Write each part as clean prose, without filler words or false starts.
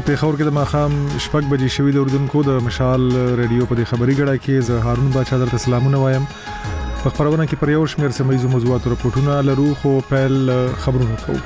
پیښور کې د ماښام 6 بجې شوې د اردوونکو د مشال ریډیو په خبري غړا کې زه هارون باچا درته سلامونه وایم. په خبرونه کې پر یو شمېر سیمه موضوعات او راپورټونه لرو خو پیل خبرونه کوو.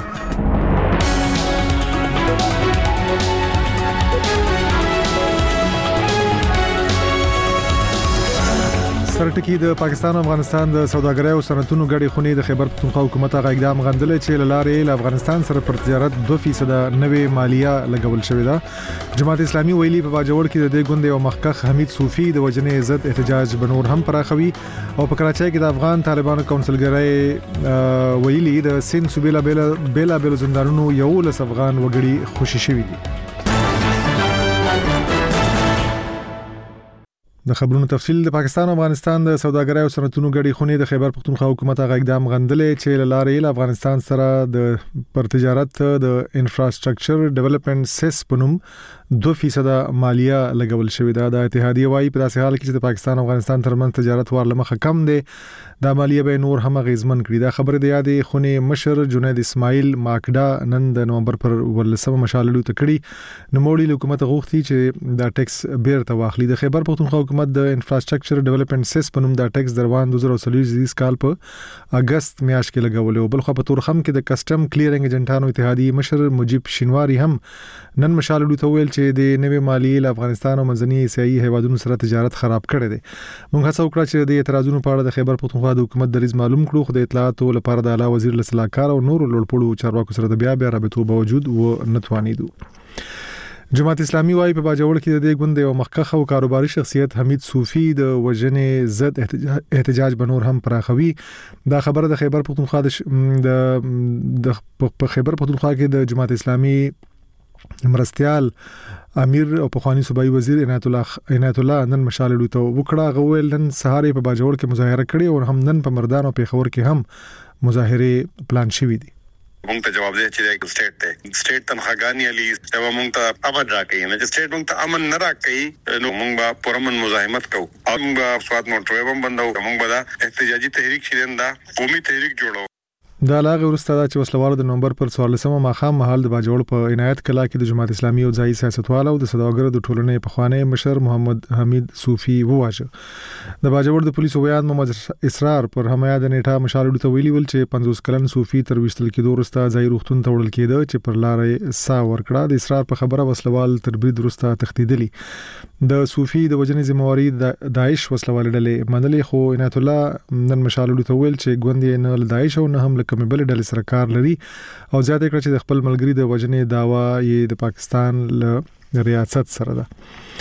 سرټکی د پاکستان او افغانستان د سوداګرۍ او صنعتونو غړي خونې د خیبر پختونخوا حکومت هغه اقدام غندلې چې لارې له افغانستان سره پر تجارت 2% نوې مالیه لګول شوې ده. جماعت اسلامي ویلي په باجوړ کې د دې ګوند او مخکخ حمید صوفي د وجنې ضد احتجاج بنور هم پراخوي او په کراچۍ کې د افغان طالبانو کونسلګرۍ ویلي د سند صوبې بیلا زندانونو یو لس افغان وګړي خوشي شوي دي. د خبرونو تفصیل د پاکستان او افغانستان د سوداګرۍ او صنعتونو غړي خونې د خیبر پختونخوا حکومت هغه اقدام غندلې چې لارې له افغانستان سره د پر تجارت د انفراستراکچر ډیولپمنٹ سیس پنوم 2% مالیه لګول شوې ده. د اتحادیه وايي په داسې حال کې چې د پاکستان او افغانستان ترمنځ تجارت ورلمخه کم دی د مالیه به نور هم غیزمن کړي. دا خبره د یادې خونې مشر جنید اسماعیل ماکډا نن د نومبر پر 18 مشاللو تکړي نوموړي حکومت غوښتي چې دا ټیکس بیرته واخلي. د خیبر پختونخوا حکومت د انفراستراکچر ډیولپمنٹ سیس پنوم دا ټیکس دروان 2023 کال په اگست میاشت کې لګول او بل خو په تورخم کې د کسٹم کلیرینګ ایجنټانو اتحادیه مشر مجيب شینواری هم نن مشاللو ته ویل چې د نوې مالیې له افغانستان او منځني اسیایي هیوادونو سره تجارت خراب کړي دي. موږ هڅه وکړه چې د اعتراضونو په اړه د خیبر پختونخوا د حکومت دریځ معلوم کړو خو د اطلاعاتو لپاره د اعلی وزیر لسلاکار او نور لوړپوړو چارواکو سره د بیا رابطو باوجود و نتوانیدو. جماعت اسلامي وايي په باجوړ کې د دې ګوند او مخکخ او کاروباري شخصیت حمید صوفي د وجنې ضد احتجاج بنور هم پراخوي. دا خبره د خیبر پختونخوا د خیبر پختونخوا کې د جماعت اسلامي مرستيال امیر او پخوانی صوبایي وزیر عنایت الله نن مشاللو ته وکړه. غوول نن سهار په باجوړ کې مظاهره کړې او هم نن په مردان او پیښور کې هم مظاهره پلان شوې دي. مونږ ته جواب دی چې سټیټ تنخواګانی علي او مونږ ته امن راکړي نه چې سټیټ مونږ ته امن نه راکړي نو مونږ به پرمن مزاحمت کوو او مونږ سواد موټر هم بندو مونږ به دا احتجاجي تحریک شیرنده قومي تحریک جوړو. دا لاغه ورسته دا چې وسلوالو د نومبر پر 14 ماخام محل د باجوړ په عنایت کلا کې د جماعت اسلامي او ځای سیاستوالو د سوداګرو د ټولنې په خوانه مشر محمد حمید صوفي وواژه. د باجوړ د پولیسو بیان محمد اسرار پر همیا د نیټه مشاللو ته ویلي ول چې 50 کلن صوفي تر وشتل کې دورسته ځای روختون ته وړل کېده چې پر لارې سا ورکړه. د اسرار په خبره وسلوال تر برید ورسته تخدیدلی د صوفي د وجنې ذمہواری د داعش وسلوال ډلې منلې خو عنایت الله نن مشاللو ته ویل چې ګوندې نه ل داعش او نه هم کومې بل ډلې سره کار لري او زیاته کړ چې د خپل ملګری د وجنې داوا یې د پاکستان له ریاست سره ده.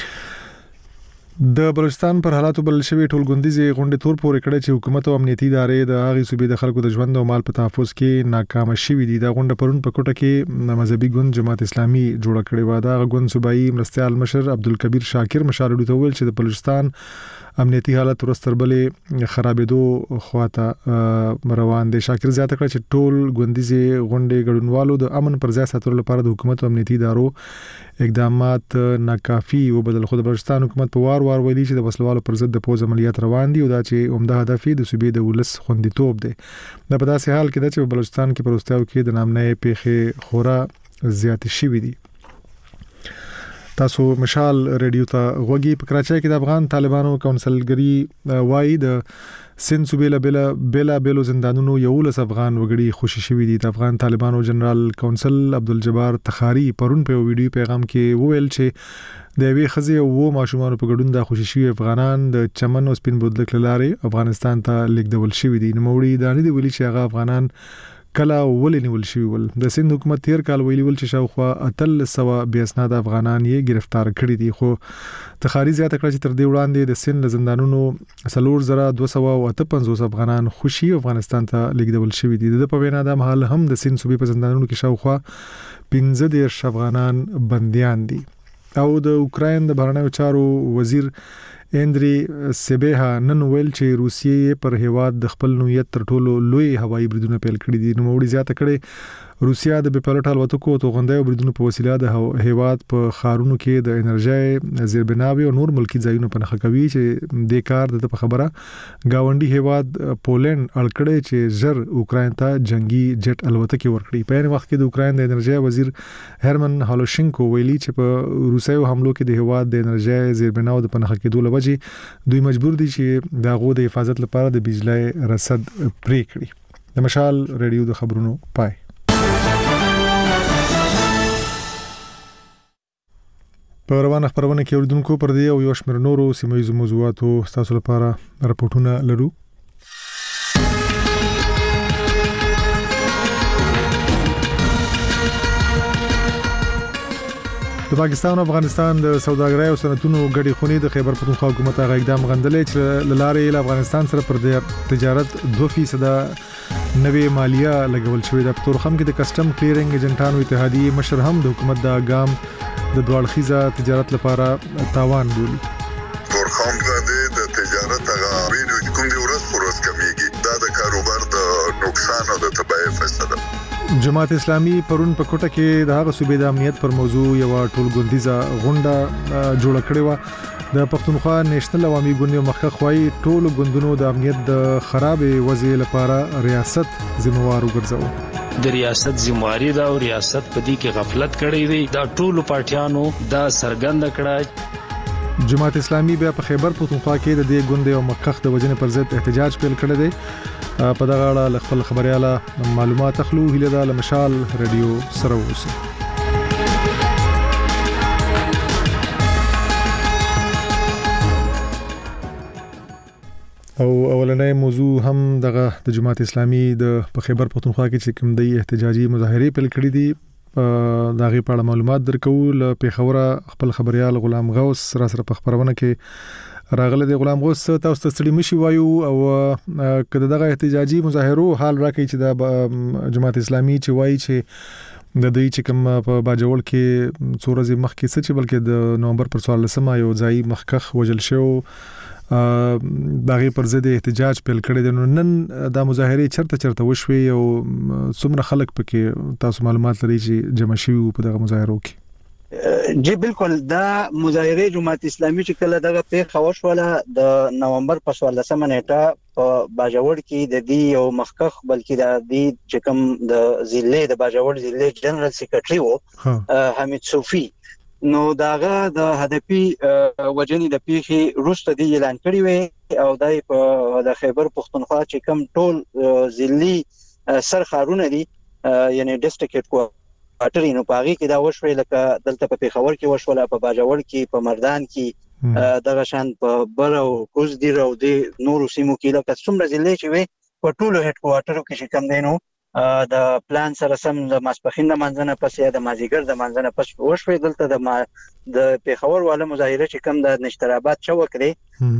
د بلوچستان پر حالاتو بل شوی ټولګوندیزي غونډه تور پورې کړه چې حکومت او امنیتي ادارې د هغې صوبې د خلکو د ژوند او مال په تحفظ کې ناکام شوي دي. دا غونډه پرون په کوټه کې مذهبي ګوند جماعت اسلامي جوړ کړې و. دا غوند صوبایي مرستيال مشر عبدالکبیر شاکر مشاللو ته ویل چې د بلوچستان امنیتي حالت ورستربلې خرابېدو خواته روان دي. شاکر زیاته کړه چې ټول ګوندیزي غونډې ګډونوالو د امن پر ځای ساتلو لپاره د حکومت او امنیتي ادارو اقدامات ناکافي وبدل. خو د بلوچستان حکومت په وار ویلي چې د وسلوالو پر ضد د پوز عملیات روان دي او دا چې عمده هدف د صوبې د ولس خوندیتوب دی. دا په داسې حال کې ده چې په بلوچستان کې پروستیاو کې د نامنې پیښې خورا زیات شوي دي. تاسو مشال ریډیو ته غوږی. په کراچۍ کې د افغان طالبانو کونسلګری وایي د سند صوبې بیلا زندانونو یو لس افغان وګړي خوشي شوي دي. د افغان طالبانو جنرال کونسل عبدالجبار تخاری پرون په ویډیو پیغام کې وویل چې د یوې خزي او ماشومان په ګډون د خوشي شوي افغانان د چمن او سپین بودلک لارې افغانستان ته لیږدول شوي دي. نوموړي دا نه دی ویلي چې هغه افغانان کله ولې نیول شوی ول. د سند حکومت تیر کال ویلي ول چې شاوخوا 300 بې اسناد افغانان یې گرفتار کړي دي. خو تخاری زیاته کړه چې تر دې وړاندې د سند زندانونو 4258 افغانان خوشي افغانستان ته لیږدول شوی دي. د په وینا د مهال هم د سند صوبې په زندانونو کې شاوخوا 15 افغانان بنديان دي. او د اوکراین د بهرنیو چارو وزیر اندری سبیها نن ویل چې روسیې پر هیواد د خپل نوعیت تر ټولو لوی هوایي بریدونه پیل کړي دي. نو موږ زیاته کړي روسیا د بپلوټ الوتکو او توغندۍ بریدونو په وسیله د هیواد په خارونو کې د انرژي زیربناوي او نور ملکی ځایونو په نخښه کوي چې د کار د خبره گاونډي هیواد پولند اړکړې چې زر اوکرين ته جنگي جټ الوتکې ورکړي. په یوه وخت کې د اوکرين د انرژي وزیر هرمن هالوشینکو ویلي چې په روسیو حملو کې د هیواد د انرژي زیربناو د پنهخه کېدو لوجې دوی مجبور دي چې دغه د حفاظت لپاره د بجلی رصد پرې کړي. د مشال رادیو د خبرونو پای. په روانه خبرونه کې اوریدونکو پر دې او یو شمېر نورو سیمایي موضوعاتو تاسو لپاره راپورټونه لرو. د پاکستان او افغانستان د سوداګرۍ او صنعتونو ګډي خونې د خیبر پختونخوا حکومت هغه اقدام غندلې چې لارې له افغانستان سره پر تجارت 2% نوې مالیه لګول شوې ده. په تورخم کې د کسٹم کلیرینګ ایجنټانو اتحادیه مشر هم د حکومت د اقدام د دوړخیزه تجارت لپاره تاوان بولي. تورخم د تجارت هغه وینو کوم دی ورځ کمیږي دا د کاروبار د نقصان او د تباہي فیصله. جماعت اسلامي پرون په کوټه کې د هغه صوبې د امنیت پر موضوع یو ټولګوندیزه غونډه جوړ کړې و. د پښتونخوا نېشنل عوامي ګوند مخکخ وايي ټول ګوندونو د امنیت د خراب وضعیت لپاره ریاست ذمہوار وګرځاو. د ریاست ذمہواری دا او ریاست په دې کې غفلت کړې وي دا ټول پارټیانو دا سرګند کړه. جماعت اسلامي بیا په خیبر پختونخوا کې د دې ګوند او مخکخ د وجنې پر ضد احتجاج پیل کړی دی. په دغه اړه خپل خبرياله معلومات اخلو. هله د مشال رادیو سره اوسه. او اولنې موضوع هم د جماعت اسلامي د خیبر پختونخوا کې چې کوم د احتجاجي مظاهره پیل کړې دي دا غي په اړه معلومات درکو. ل پیښوره خپل خبريال غلام غوث سره په خبرونه کې راغله. د غلام غوث تاسو ته ستړي مشي وایو او کله دغه احتجاجي مظاهرو حال راکې چې د جماعت اسلامي چې وایي چې د دوی چې کوم په باجوړ کې څورځي مخ کې څه چې بلکې د نومبر پر 14 یو ځای مخکخ وجل شو دغه پر ضد احتجاج پیل کړی دی. نن د مظاهره چرته وشوي او څومره خلک پکې تاسو معلومات لري چې جمع شوي په دغه مظاهرو کې؟ جی بالکل دا مظاهره جماعت اسلامي چې کله دغه پیښه وشوله د نومبر په 14 نیټه په باجوړ کې د دې یو مخکخ بلکې د دې چې کوم د ضلع د باجوړ ضلع جنرال سیکریټري وو حمید صوفي نو داغه د هدفي وجنې د پیښې روسته دی اعلان کړی وي او دای په د خیبر پختونخوا چې کوم ټول ضلعي سرخارونه دي یعنی ډیسټریکټ کوارټر نو پاغي کې دا وشوي لکه دلته په پیښور کې وشوله په باجوړ کې په مردان کې دغه شان په بر او کوزدیر او د نورو سیمو کې لکه څومره ضلع چې وي په ټولو هډ کوارټرو کې چې کوم دینو د پلان سره سم د ماسپخین د منځنه پس یا د مازیګر د منځنه پس وشوي. دلته د پیښور والا مظاهره چې کوم د نشتراباد چوک دی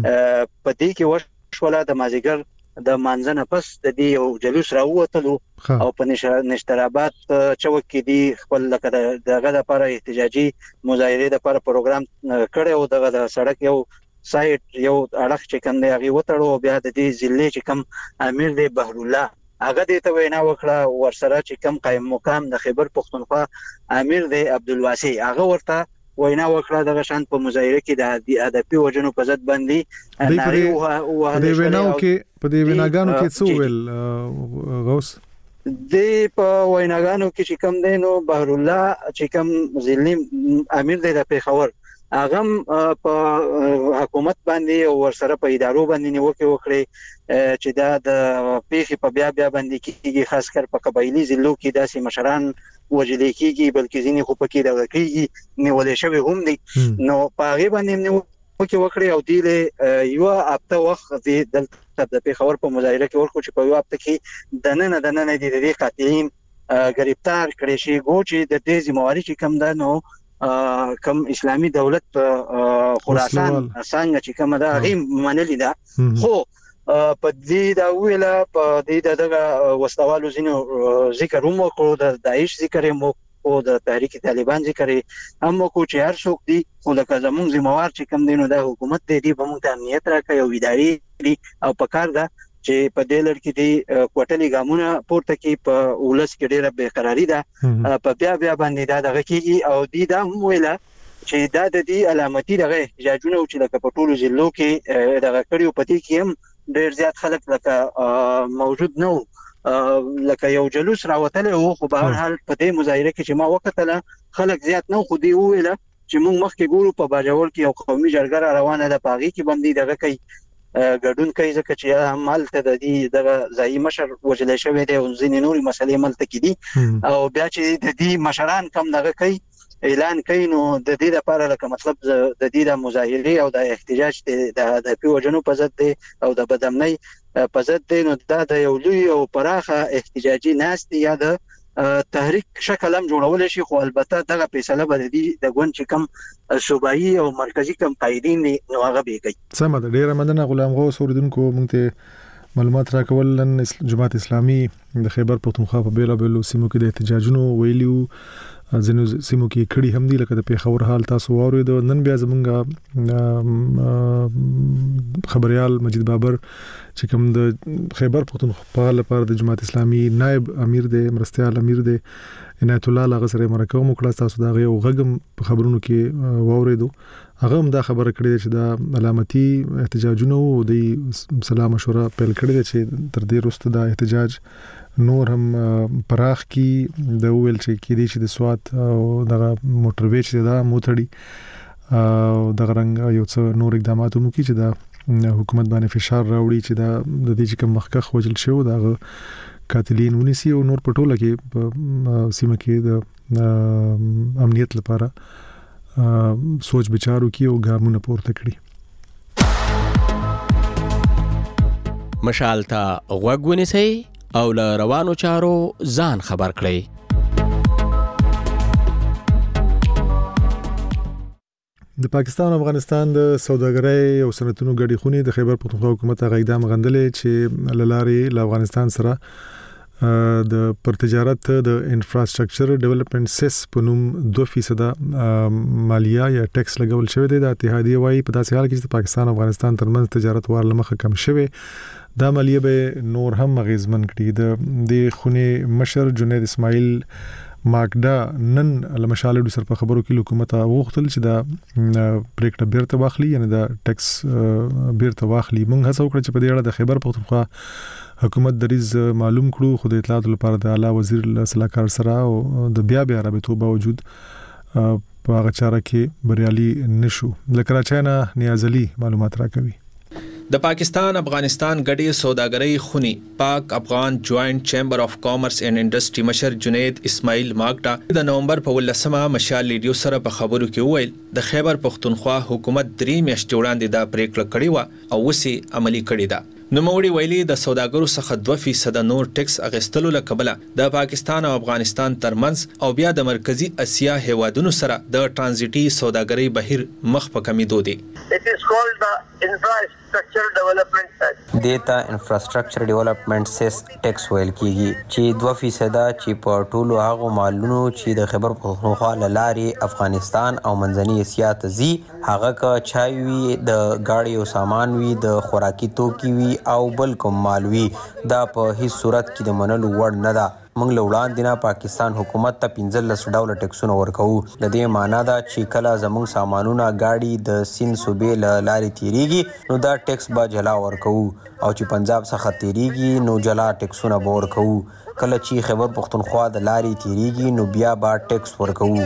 په دې کې وشوله د مازیګر د منځنه پس د دې یو جلوس راووتلو او په نشتراباد چوک کې دی خپل لکه دغه لپاره احتجاجي مظاهره لپاره پروګرام کړی او دغه د سړک یو سایت یو اړخ چې کوم دی هغه وټړو بیا د دې ضلع چې کوم امیر دی بهر الله هغه دې ته وینا وکړه ورسره چې کوم قائم مقام د خیبر پختونخوا امیر دی عبدالواسع هغه ورته وینا وکړه دغه شان په مظاهره کې د ادبي وجنو په ضد باندې ناری او د ویناو کې په دې ویناګانو کې څه ویل غوث د په ویناګانو کې چې کوم دی نو بهر الله چې کوم ضلع امیر دی د پیښور هغه په حکومت باندې او ورسره په ادارو باندې نیوکه وکړي چې دا د پیښې په بیا باندې کېږي خاص کر په قبایلی ضلعو کې داسې مشران وجل کېږي بلکې ځینې خو پکې د کېږي نیولې شوی هم دي نو په هغه باندې نیوکه وکړي او دی یو هفته وخت د پیښور په مظاهره کې ورکو چې په یو هفته کې د نن د قاتلین گرفتار کړي شي ګوچې د دې ذمہواری چې کم ده نو کم اسلامی دولت خراسان څنګه چې کوم دا غیم منلې ده خو په دې دا ویلا په دې دغه وسوالو زینو ذکر هم کو د داعش ذکر هم او د تحریک طالبان ذکر هم کو چې هر څوک دی خو لکه زمونږ ذمہوار چې کوم دینو د حکومت دی په موږ ته امنیت راکړي او اداري او په کار ده چې په دې لړ کې د کوټلي ګامونه پورته کې په ولس کې ډېره بېقراری ده په بیا باندې دا دغه کېږي او دا هم ویله چې دا د دې علامتي دغه احتجاجونه چې لکه په ټولو ضلعو کې دغه کړیو پدې کې هم ډېر زیات خلک لکه موجود نه لکه یو جلوس راوتل او خو به هر حال په دې مظاهره کې چې ما وکتله خلک زیات نه خو دی ویله چې موږ مخکې ګورو په باجوړ کې یو قومي جرګه روانه ده پاغي کې باندې دغه کوي ګډون کوي ځکه چې مالته د دې دغه ځای مشر وجلې شوی دی او ځینې نوري مسلې ملته کې دي او بیا چې د دې مشران کم دغه کوي اعلان کوي نو د دې لپاره لکه مطلب د دې د مظاهره او د احتجاج د پیوجنو په ضد دی او د بدامنۍ په ضد دی نو دا د یو لوی او پراخه احتجاجي ناست یا د تحریک شکل هم جوړول شي خو البته دغه فیصله به د ګوند چې کم صوبایي او مرکزی کم قائدین نو هغه به کوي. سم ده. ډیره مننه غلام غوث اوریدونکو مونږ ته معلومات راکول. نن جماعت اسلامي د خیبر پختونخوا په بیلابېلو سیمو کې د احتجاجونو ویلیو ځینو سیمو کې کړي هم دي لکه د پیښور حال تاسو واورید. نن بیا زمونږ خبريال مجید بابر چې کوم د خیبر پختونخوا لپاره د جماعت اسلامي نائب امیر دی مرستيال امیر دی عنایت الله لغسره مرکه وکړه تاسو دا یو غږم په خبرونو کې واوریدو. هغه هم دا خبره کړې چې دا علامتي احتجاجونه او د سلام مشوره پیل کړې چې تر دې وروسته دا احتجاج نور هم پراخ کی د ویل چې کې دي چې د سوات او دغه موټر ویچ دا موټړي او دغه رنګ یو څه نور اقدامات مو کی چې دا حکومت باندې فشار راوړي چې دا د دې چې کوم مخکخ وجل شو دا قاتلین ونیسي او نور پټوله کې په سیمه کې د امنیت لپاره سوچ بچارو کی او ګامونه پورته کړي. مشال ته غوږ ونیسئ او له روانو چارو ځان خبر کړئ. د پاکستان او افغانستان د سوداګرۍ او صنعتونو ګډې خونې د خیبر پختونخوا حکومت هغه اقدام غندلې چې لارې له افغانستان سره د پر تجارت د انفراستراکچر ډیولپمنٹ سیس په نوم 2% مالیه یا ټیکس لګول شوی دی. د اتحادیه وايي په داسې حال کې چې پاکستان او افغانستان ترمنځ تجارت وار لمخه کم شوی دا مالیه به نور هم غیزمن کړي. د خونې مشر جنید اسماعیل ماګدا نن لمشاله د سر په خبرو کې حکومت غوښتل چې دا پریکټه بیرته واخلي یعنی دا ټیکس بیرته واخلي. موږ هڅه وکړه چې په دې اړه د خیبر پختونخوا حکومت دریز معلوم کړو خو د اطلاعات لپاره د اعلی وزیر صلاحکار سره او د بیا رابطو باوجود په هغه چاره کې بریالي نشو. لکه راچانه نیاز علي معلومات راکوي. د پاکستان افغانستان ګډې سوداګرۍ خونې پاک افغان جوائنٹ چیمبر اف کامرس اینڈ انډسټری مشر جنید اسماعیل ماګدا د نومبر په 18 مشال لیډیو سره په خبرو کې وویل د خیبر پختونخوا حکومت 3 میاشتې وړاندې دا پریکړه کړې و او وسی عملی کړې ده. نوموړي ویلي د سوداګرو څخه 2% نور ټیکس اغستلو لکبله د پاکستان او افغانستان ترمنځ او بیا د مرکزی اسیا هیوادونو سره د ترانزیټي سوداګرۍ بهیر مخ په کمیدو دي. It is called the Infrastructure Development Tax. دیتا انفراستراکچر ډیولپمنٹ سیس ټیکس ویل کیږي چې 2% چې په ټولو هغه مالونو چې د خیبر پختونخوا لارې افغانستان او منځنۍ اسیا ته ځي هغه کا چای وی د گاډي او سامان وی د خوراکي توکي وی او بل کوم مال وی دا په هیڅ صورت کې د منلو وړ نه ده. موږ له وړاندې نه پاکستان حکومت ته 15 ډول ټیکسونه ورکوو. د دې معنی دا چې کله زموږ سامانونه گاډي د سین صوبې لارې تیریږي نو دا ټیکس به جلا ورکوو او چې پنجاب څخه تیریږي نو جلا ټیکسونه به ورکوو. کله چې خیبر پختونخوا د لارې تیریږي نو بیا به ټیکس ورکوو.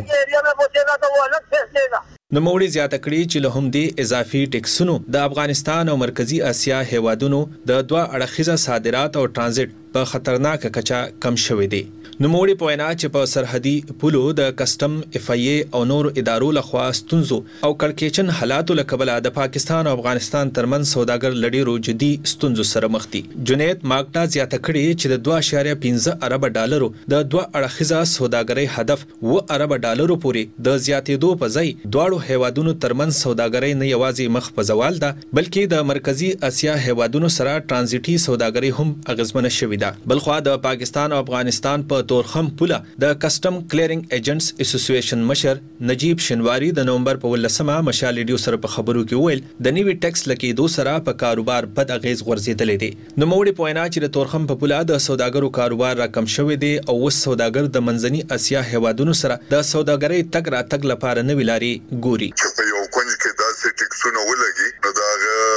نوموړي زیاته کړي چې له همدې اضافي ټیکسونو د افغانستان او مرکزی اسیا هیوادونو د 2 اړخیزه صادرات او ترانزیت په خطرناک کچا کم شوې دي. نوموړي په وینا چې په سرحدي پولو د کسٹم اف ای ای او نور ادارو لخوا ستونزو او کړکېچن حالاتو لکبله د پاکستان او افغانستان ترمنځ سوداګر لډیرو جدي ستونزو سره مخ دي. جنید ماګدا زیاته کړي چې د 2.15 ارب ډالرو د 2 اړخیزه سوداګرۍ هدف 2 ارب ډالرو پورې د زیاتېدو په ځای دواړو هیوادونو ترمنځ سوداګرۍ نه یوازې مخ په زوال ده بلکې د مرکزی اسیا هیوادونو سره ترانزیټي سوداګرۍ هم اغیزمنه شوې ده. بلخوا د پاکستان او افغانستان په په تورخم پوله د کسٹم کلیرینګ ایجنټس اسوسییشن مشر نجیب شنواری د نومبر په 18 مشال ریډیو سره په خبرو کې ویل د نیوی ټیکس لکېدو سره په کاروبار بد اغیز غورځېدلې دي. نوموړي په وینا چې د تورخم په پوله د سوداګرو کاروبار راکم شوی دی او اوس سوداګر د منځني اسیا هیوادونو سره د سوداګرۍ تګ راتګ لپاره نوې لارې ګوري. یو کونج کې داسې ټیکسونه ولګي نو دا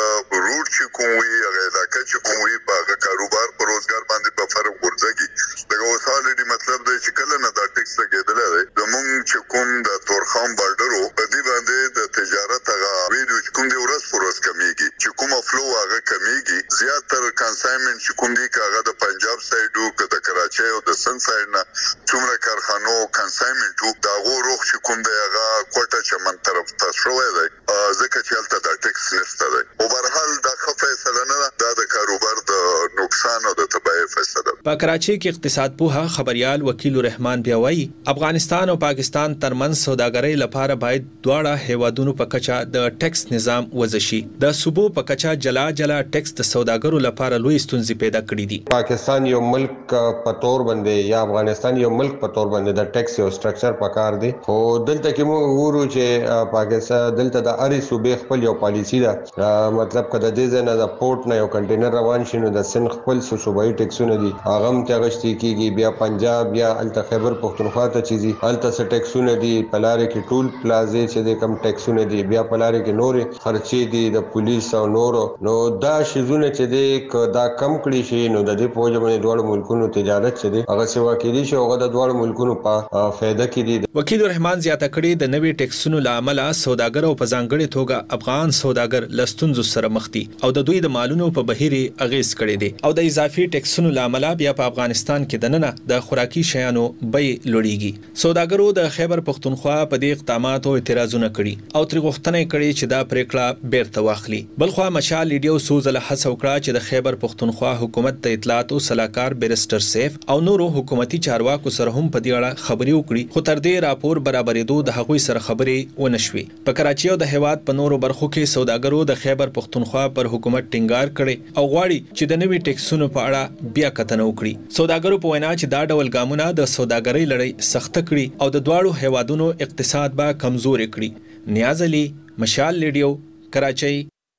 روټ چې کوم وي هغه علاقه چې کوم وي په کاروبار پر روزګار باندې په فرق ورځي. دا اوساله دی مطلب دی چې کله نه دا ټیکس لګیدل دی د مونږ چې کوم د تورخم بارډرو په دې باندې د تجارت هغه ویډیو چې کوم دی ورځ پر ورځ کمیږي چې کومه فلو هغه کمیږي. زیاتره کنسایمنت چې کوم دی هغه د پنجاب سایډو که د کراچۍ او د سند سایډ نه څومره کارخانو کنسایمنټو دا غوړو چې کوم دی هغه کوټه چمن طرف ته شوی دی ځکه چې هلته دا ټیکس نشته دی. او بهرحال دا ښه فیصله نه ده، دا د کاروبار د نقصان او د تباهۍ فیصله ده. په کراچۍ کې اقتصاد پوها خبريال وکیل رحمان بیا وایي افغانستان او پاکستان ترمنځ سوداګرۍ لپاره باید دواړه هیوادونو په کچه د ټیکس نظام وضع شي. د صوبو په کچه جلا جلا ټیکس د سوداګرو لپاره لوی ستونزې پیدا کړې دي. پاکستان یو ملک په تور باندې یا افغانستان یو ملک په تور باندې د ټیکس یو سټرکچر پکار دی. خو دلته کې موږ وګورو چې پاکستان دلته د اړې صوبې خپل یو پالیسی ده. مطلب کله د دې نه د پورت نه یو کنټینر روان شي نو د سن خپل صوبایي ټیکسونه دي هغه هم تغشتي کیږي. بیا پنجاب یا الته خیبر پختونخوا ته چیزي الته څه ټیکسونه دي په لارې کې ټول پلازې چې د کم ټیکسونه دي بیا په لارې کې نور خرچې دي د پولیس او نورو. نو دا شیزونه چې دي دا کم کړی شي نو د دې په وجه باندې دوه ملکونو تجارت چې دي هغه سیوا کېدي شي هغه د دوه ملکونو په فائدہ کې دي. وکیل رحمان زیاته کړي د نوي ټیکسونو لامل سوداګر او په ځانګړي توګه افغان سوداګر لستونزو سره مخ دي او د دوی د مالونو په بهيري اغیز کړي دي او د اضافي ټیکسونو لامل بیا په افغانستان کې دننه د خوراکي شیانو بیې لوړیږي. سوداګرو د خیبر پختونخوا په دې اقداماتو اعتراضونه کړي او تر غوښتنه کړي چې دا پریکړه بیرته واخلي. بلخوا مشال ریډیو سوزله هڅه وکړه چې د خیبر پختونخوا حکومت د اطلاعات او صلاحکار بیرستر سیف او نورو حکومتي چارواکو سره هم په دې اړه خبري وکړي خو تر دې راپور برابرېدو د هغوی سره خبرې ونشوي. په کراچۍ او د هیواد په نورو برخو کې سوداګرو د خیبر پختونخوا پر حکومت ټینګار کړي او غواړي چې د نوي ټیکسونو په اړه بیا کتنه وکړي. سوداګرو په وینا چې دا ډول ګامونه د سوداګرۍ لړۍ سخت کړي او د دواړو هیوادونو اقتصاد به کمزور کړي. نیاز علي، مشال ریډیو، کراچۍ.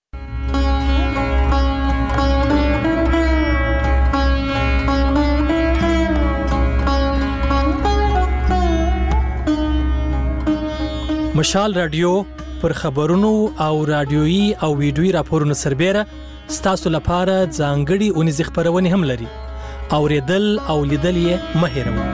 مشال رادیو پر خبرونو او رادیويي او ویډیويي راپورونو سربېره ستاسو لپاره ځانګړي اونیزې خبرونه هم لري. اوریدل او لیدل یې مه هېروئ.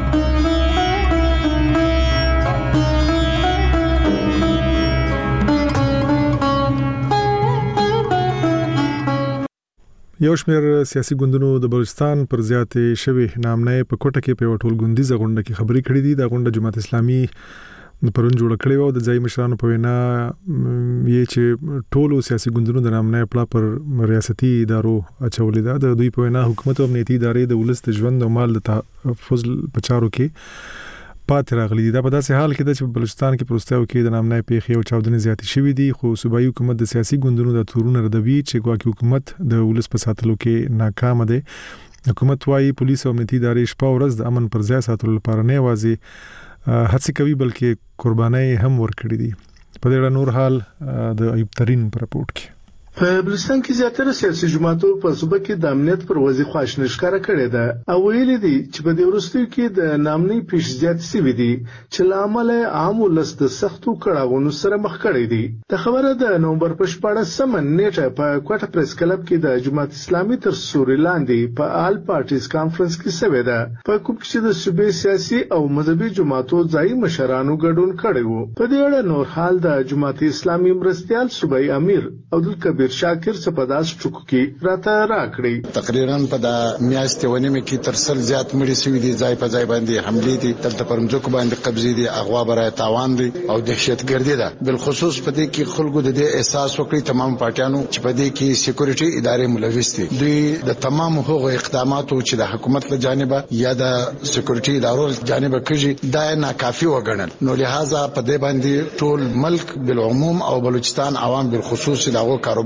یو شمېر سیاسي ګوندونو د بلوچستان پر زیاتې شوی نامنې په کوټه کې په ټول ګوندیزه غونډه کې خبرې کړې دي. دا غونډه جماعت اسلامي پرون جوړ کړی و د ځای مشرانو په وینا یې چې ټولو سیاسي ګوندونو د نامنې پلا پر ریاستي ادارو اچولې ده. د دوی په وینا حکومت او امنیتي ادارې د ولس د ژوند او مال د تحفظ په چارو کې پاتې راغلي دي. دا په داسې حال کې ده چې بلوچستان کې پروستیو کې د نامنې پیښې او چاودنې زیاتې شوې دي خو صوبایي حکومت د سیاسي ګوندونو د تورونه ردوي چې ګواکې حکومت د ولس په ساتلو کې ناکام دی. حکومت وايي پولیس او امنیتي ادارې شپه او ورځ د امن پر ځای ساتلو لپاره نه یوازې هڅه کوي بلکې قربانۍ هم ورکړي دي. په دې اړه نور حال د ایوب ترين پر رپورټ کې. په بلوچستان کې زیاتره سیاسي جماعتو په صوبه کې د امنیت پر وضعیت خواشنی ښکاره کړې ده او ویلي دي چې په دې وروستیو کې د نامنۍ پیښې زیاتې شوي دي چې له امله عام ولس د سختو کړاوونو سره مخ کړی دي. د خبره د نومبر په 14 نیټه په کوټه پریس کلب کې د جماعت اسلامي تر سوري لاندې په آل پارټیز کانفرنس کې شوې ده په کوم کې د صوبې سیاسي او مذهبي جماعتو ځایي مشرانو ګډون کړی وو. په دې اړه نور حال د جماعت اسلامي مرستيال صوبایي امیر عبدالکبیر شاکر سپداس ټکو کې راته راکړي. تقریبا په د میاشتې ونیمه کې تر سل زیات مړي شوي دي. ځای په ځای باندې حملې دي، دلته پر مځکو باندې قبضې دي، اغوا برای تاوان دي او دهشتګردي ده. بالخصوص په دې کې خلکو د دې احساس وکړي تمام پارټیانو چې په دې کې سکیورټي ادارې ملوث دي. دوی د تمام هغو اقداماتو چې د حکومت له جانبه یا د سکیورټي ادارو له جانبه کېږي دا ناکافي وګڼل. نو لہذا په دې باندې ټول ملک بالعموم او بلوچستان عوام بالخصوص دغه کاروبار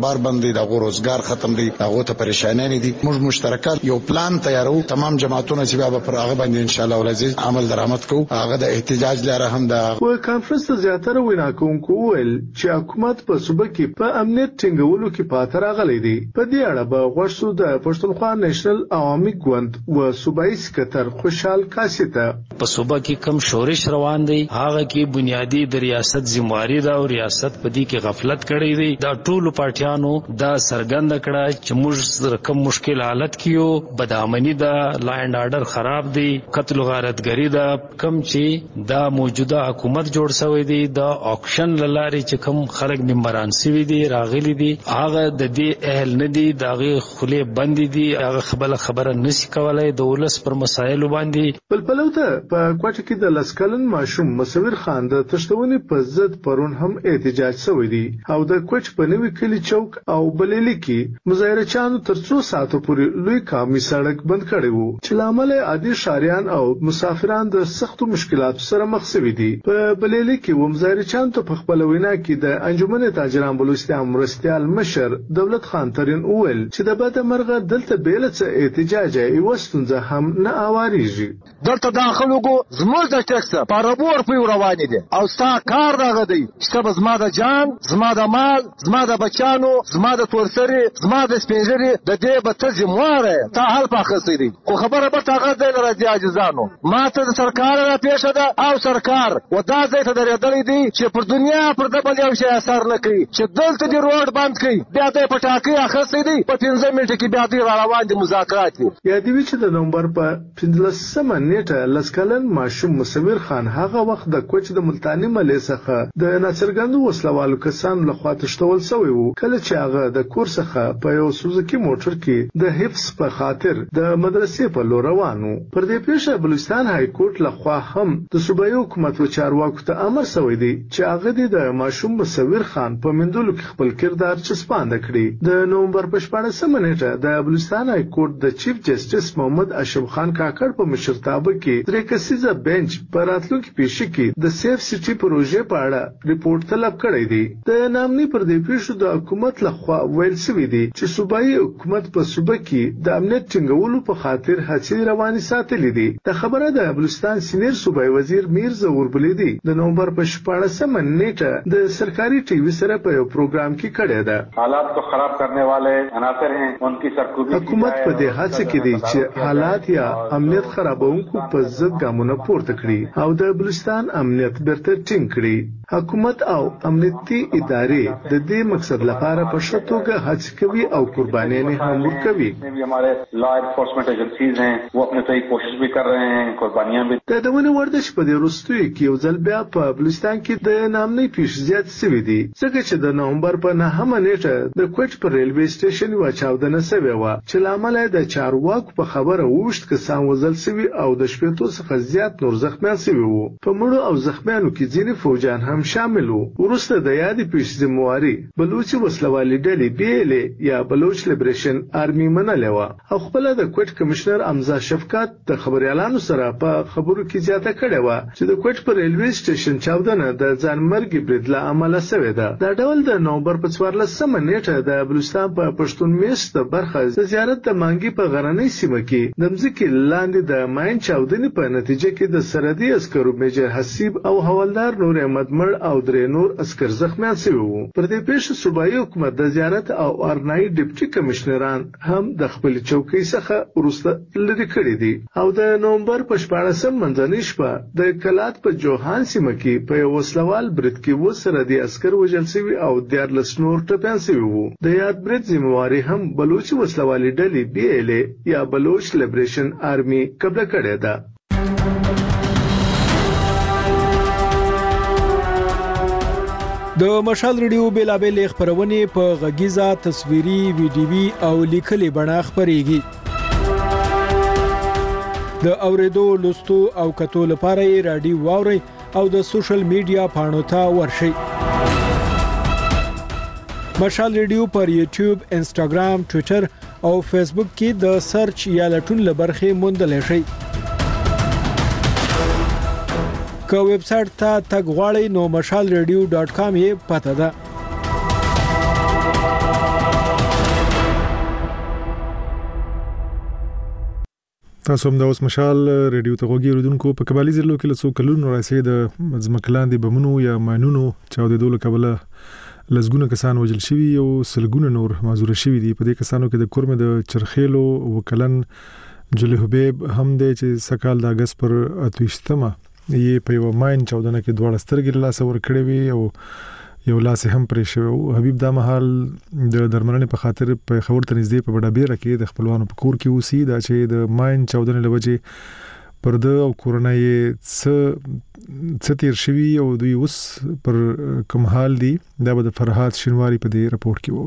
کاروبار بند دي د روزګار ختم دي هغه ته پریشانې نه دي موږ مشترکات یو پلان تیارو تمام جماعتونه چې بیا پر هغه باندې ان شاء الله العزیز عمل درآمد کوو هغه د احتجاج لپاره هم د کانفرنس ته زیاتره وینا کوونکو ویل چې حکومت په صوبه کې په امنیت ټینګولو کې پاتې راغلی دی په دې اړه به غوښتو د پښتونخوا نېشنل عوامي ګوند و صوبایي سکتر خوشحال کاسي ته په صوبه کې کم شورش روان دی هغه کې بنیادی د ریاست ذمہواری دا او ریاست په دې کې غفلت کړی دی دا ټول پارټیانو دا سرګند کړه چې موږ کم مشکل حالت کیو بدامنی دا لا اینڈ آرډر خراب دی قتل غارتګری دا کم چې دا موجوده حکومت جوړ شوی دی دا اکشن لاري چې کم خلک نمبران سوي دي راغلي دي هغه د دې اهل نه دي داغه خله بند دي هغه خبره نشي کولای د ولس پر مسایل باندې بلبلوته په کوټه کې د لسکلن ماشوم مصور خان د تشتونی په ضد پرون هم احتجاج شوی دی او د کوټ په نوې کلی چوک او بلېلی کې مظاهره چانو تر 2 ساعتو پورې لوی کامي سړک بند کړی وو چې لامل عادي شاریان او مسافران د سختو مشکلاتو سره مخ شوي دي په بلېلی کې و مظاهره چانو ته په خپل وینا کې د انجمن تاجران بلوچستان مرستيال مشر دولت خان ترين اول چې د بده مرغه دلته بیلڅ احتجاج ای وستونځه هم نه اواريږي دلته داخلو کو زموږ د ټیکس پارابور په روان دي او ستا کار راغدي چې زما د جان زما د مال زما د بچانو زما د تورسري زما د سپینځري د دې به ته ذمہواره ته حل پاخسي دي خو خبره به تاغه د راځي عاجزانو ماته د سرکار را پیښه ده او سرکار ودا ځای ته درېدلې دي چې پر دنیا پر د بل یو شی اثر نه کوي چې دلته دی روډ بند کوي بیا د پټاکي اخستې دي په 15 منټه کې بیا دی روان دي مذاکرات یا دی چې د نومبر په 15 نیټه لسکلن ماشوم مصور خان هغه وخت د کوچ د ملتانی ملې څخه د ناصرګندو وسلوالو کسان له خوا تشتول شوی وو کله چې هغه د کور څخه په یو سوزوکی موټر کې د حفظ په خاطر د مدرسې په لور روانو پر دې پیښه بلوچستان های کورټ له خوا هم د صوبایي حکومت و چارواکو ته امر شوی دی چې هغه د ماشوم مصور خان په مندلو کې خپل کردار چسپاند کړي د نومبر په 14 نیټه د بلوچستان های کورټ د چیف جسټس محمد اشرف خان کاکړ په مشرتابه کې درې کسیزه بنچ په راتلونکي پیښه کې د سیف سټي پروژې په اړه ریپورت طلب کړی دی د نامني پر دې پیښو د حکومت لخوا ویل شوی دی چې صوبایي حکومت په صوبه کې د امنیت ټینګولو په خاطر هڅې روانې ساتلې دي د خبره د بلوچستان سینیر صوبایي وزیر میر ظهور بلیدي د نومبر په 14 نیټه د سرکاري ټي وي سره په یو پروګرام کې کړی ده حالات کو خراب کرنے والے عناصر ہیں انکی سرکوبی حکومت په دې هڅه کې دی چې حالات یا امنیت خرابونکو په ضد ګامونه پورته کړي او د بلوچستان امنیت برته ټینګ کړي حکومت او امنیتي ادارې د دې مقصد لپاره په شتوګه هڅه کوي او قربانیاں هم ورکوي ہمارے لا انفورسمنٹ ایجنسیز ہیں وہ اپنے طریق کوشش بھی کر رہے ہیں قربانیاں بھی د دونه وردش په دې وروستیو کې یو ځل بیا په بلوچستان کې د نامنۍ پیښې زیات شوي دي ځکه چې د نومبر په 9 نیټه د کوټ پر ریلوی سټیشن یو چاودنه شوې و چې لامل د چارواکو په خبره وښت کسان وزل شوي او د شپېتو څخه زیات نور زخمیان شوي وو په مړو او زخمیانو کې ځینې فوجان هم شامل وو وروسته د یادې پیښې ذمہواري بلوچي وسلوالي ډلې بیلې یا بلوچ لیبریشن آرمي منلې و او خپل د کوټ کمشنر امزا شفقت د خبريالانو سره په خبرو کې زیاته کړې و چې د کوټ پر ریلوی سټیشن چاودنه د ځانمرګي برید له امله شوې ده دا ډول د نومبر په 14 نیټه د بلوچستان په پښتون میشت برخه د زیارت د مانګي په غرنۍ سیمه کې د مځکې لاندې د ماین چاودنې په نتیجه کې د سرحدي عسکرو میجر حسیب او حوالدار نور احمد مړ او درې نور عسكر زخمیان شوي وو پر دې پیښه صوبایي حکومت د زیارت او ارنایي ډیپټي کمشنران هم د خپل چوکۍ څخه وروسته لري کړی دي او د نومبر په 14 منځنۍ شپه د کلات په جوهان سیمه کې په یو وسلوال برید کې و سرحدي عسكر وژل شوي او 14 نور ټپيان شوي وو د یاد برید ذمہواري هم بلوچي وسلوالي ډلې BLA یا بلوچ لیبریشن آرمي قبل کړی ده د مشال ریډیو بیلابل خبرونه په غږیزه تصویري ویډیوي او لیکلي بڼه خبريږي د اوریدو لوستو او کتو لپاره رادیو واوري او د سوشل میډیا پاڼو ته ورشي مشال ریډیو پر یوټیوب انستګرام ټوئیټر او فیسبوک کې د سرچ یا لټون لبرخه موندل شي که ویب سټ ته تګ غواړئ نو mashalradio.com یې پته ده تاسو هم د اوس مشال ریډیو ته غوږی اوریدونکو په قبایلی ضلعو کې له څو کلونو راځي د ځمکلاندې بمونو یا ماینونو چاودېدو له کبله لزګونه کسان وژل شوي او سلګونه نور معذور شوي دي. په دې کسانو کې د کورمه د چرخیلو وکلن جلی حبیب هم د چې سکال د اگست پر 28مه یې په یو ماین چاودنه کې دوه سترګې لاس ور کړې وي او یو لاس هم پرې شو. حبیب دا مهال د درملنې په خاطر په خبر ته نږدې په بډابیره کې د خپلوانو په کور کې اوسي. دا چې د ماین چاودنې لوجه پرده او کورونای څه تیر شوي او دوی اوس پر کوم حال دي دا به د فرحات شینواری په دې رپورت کې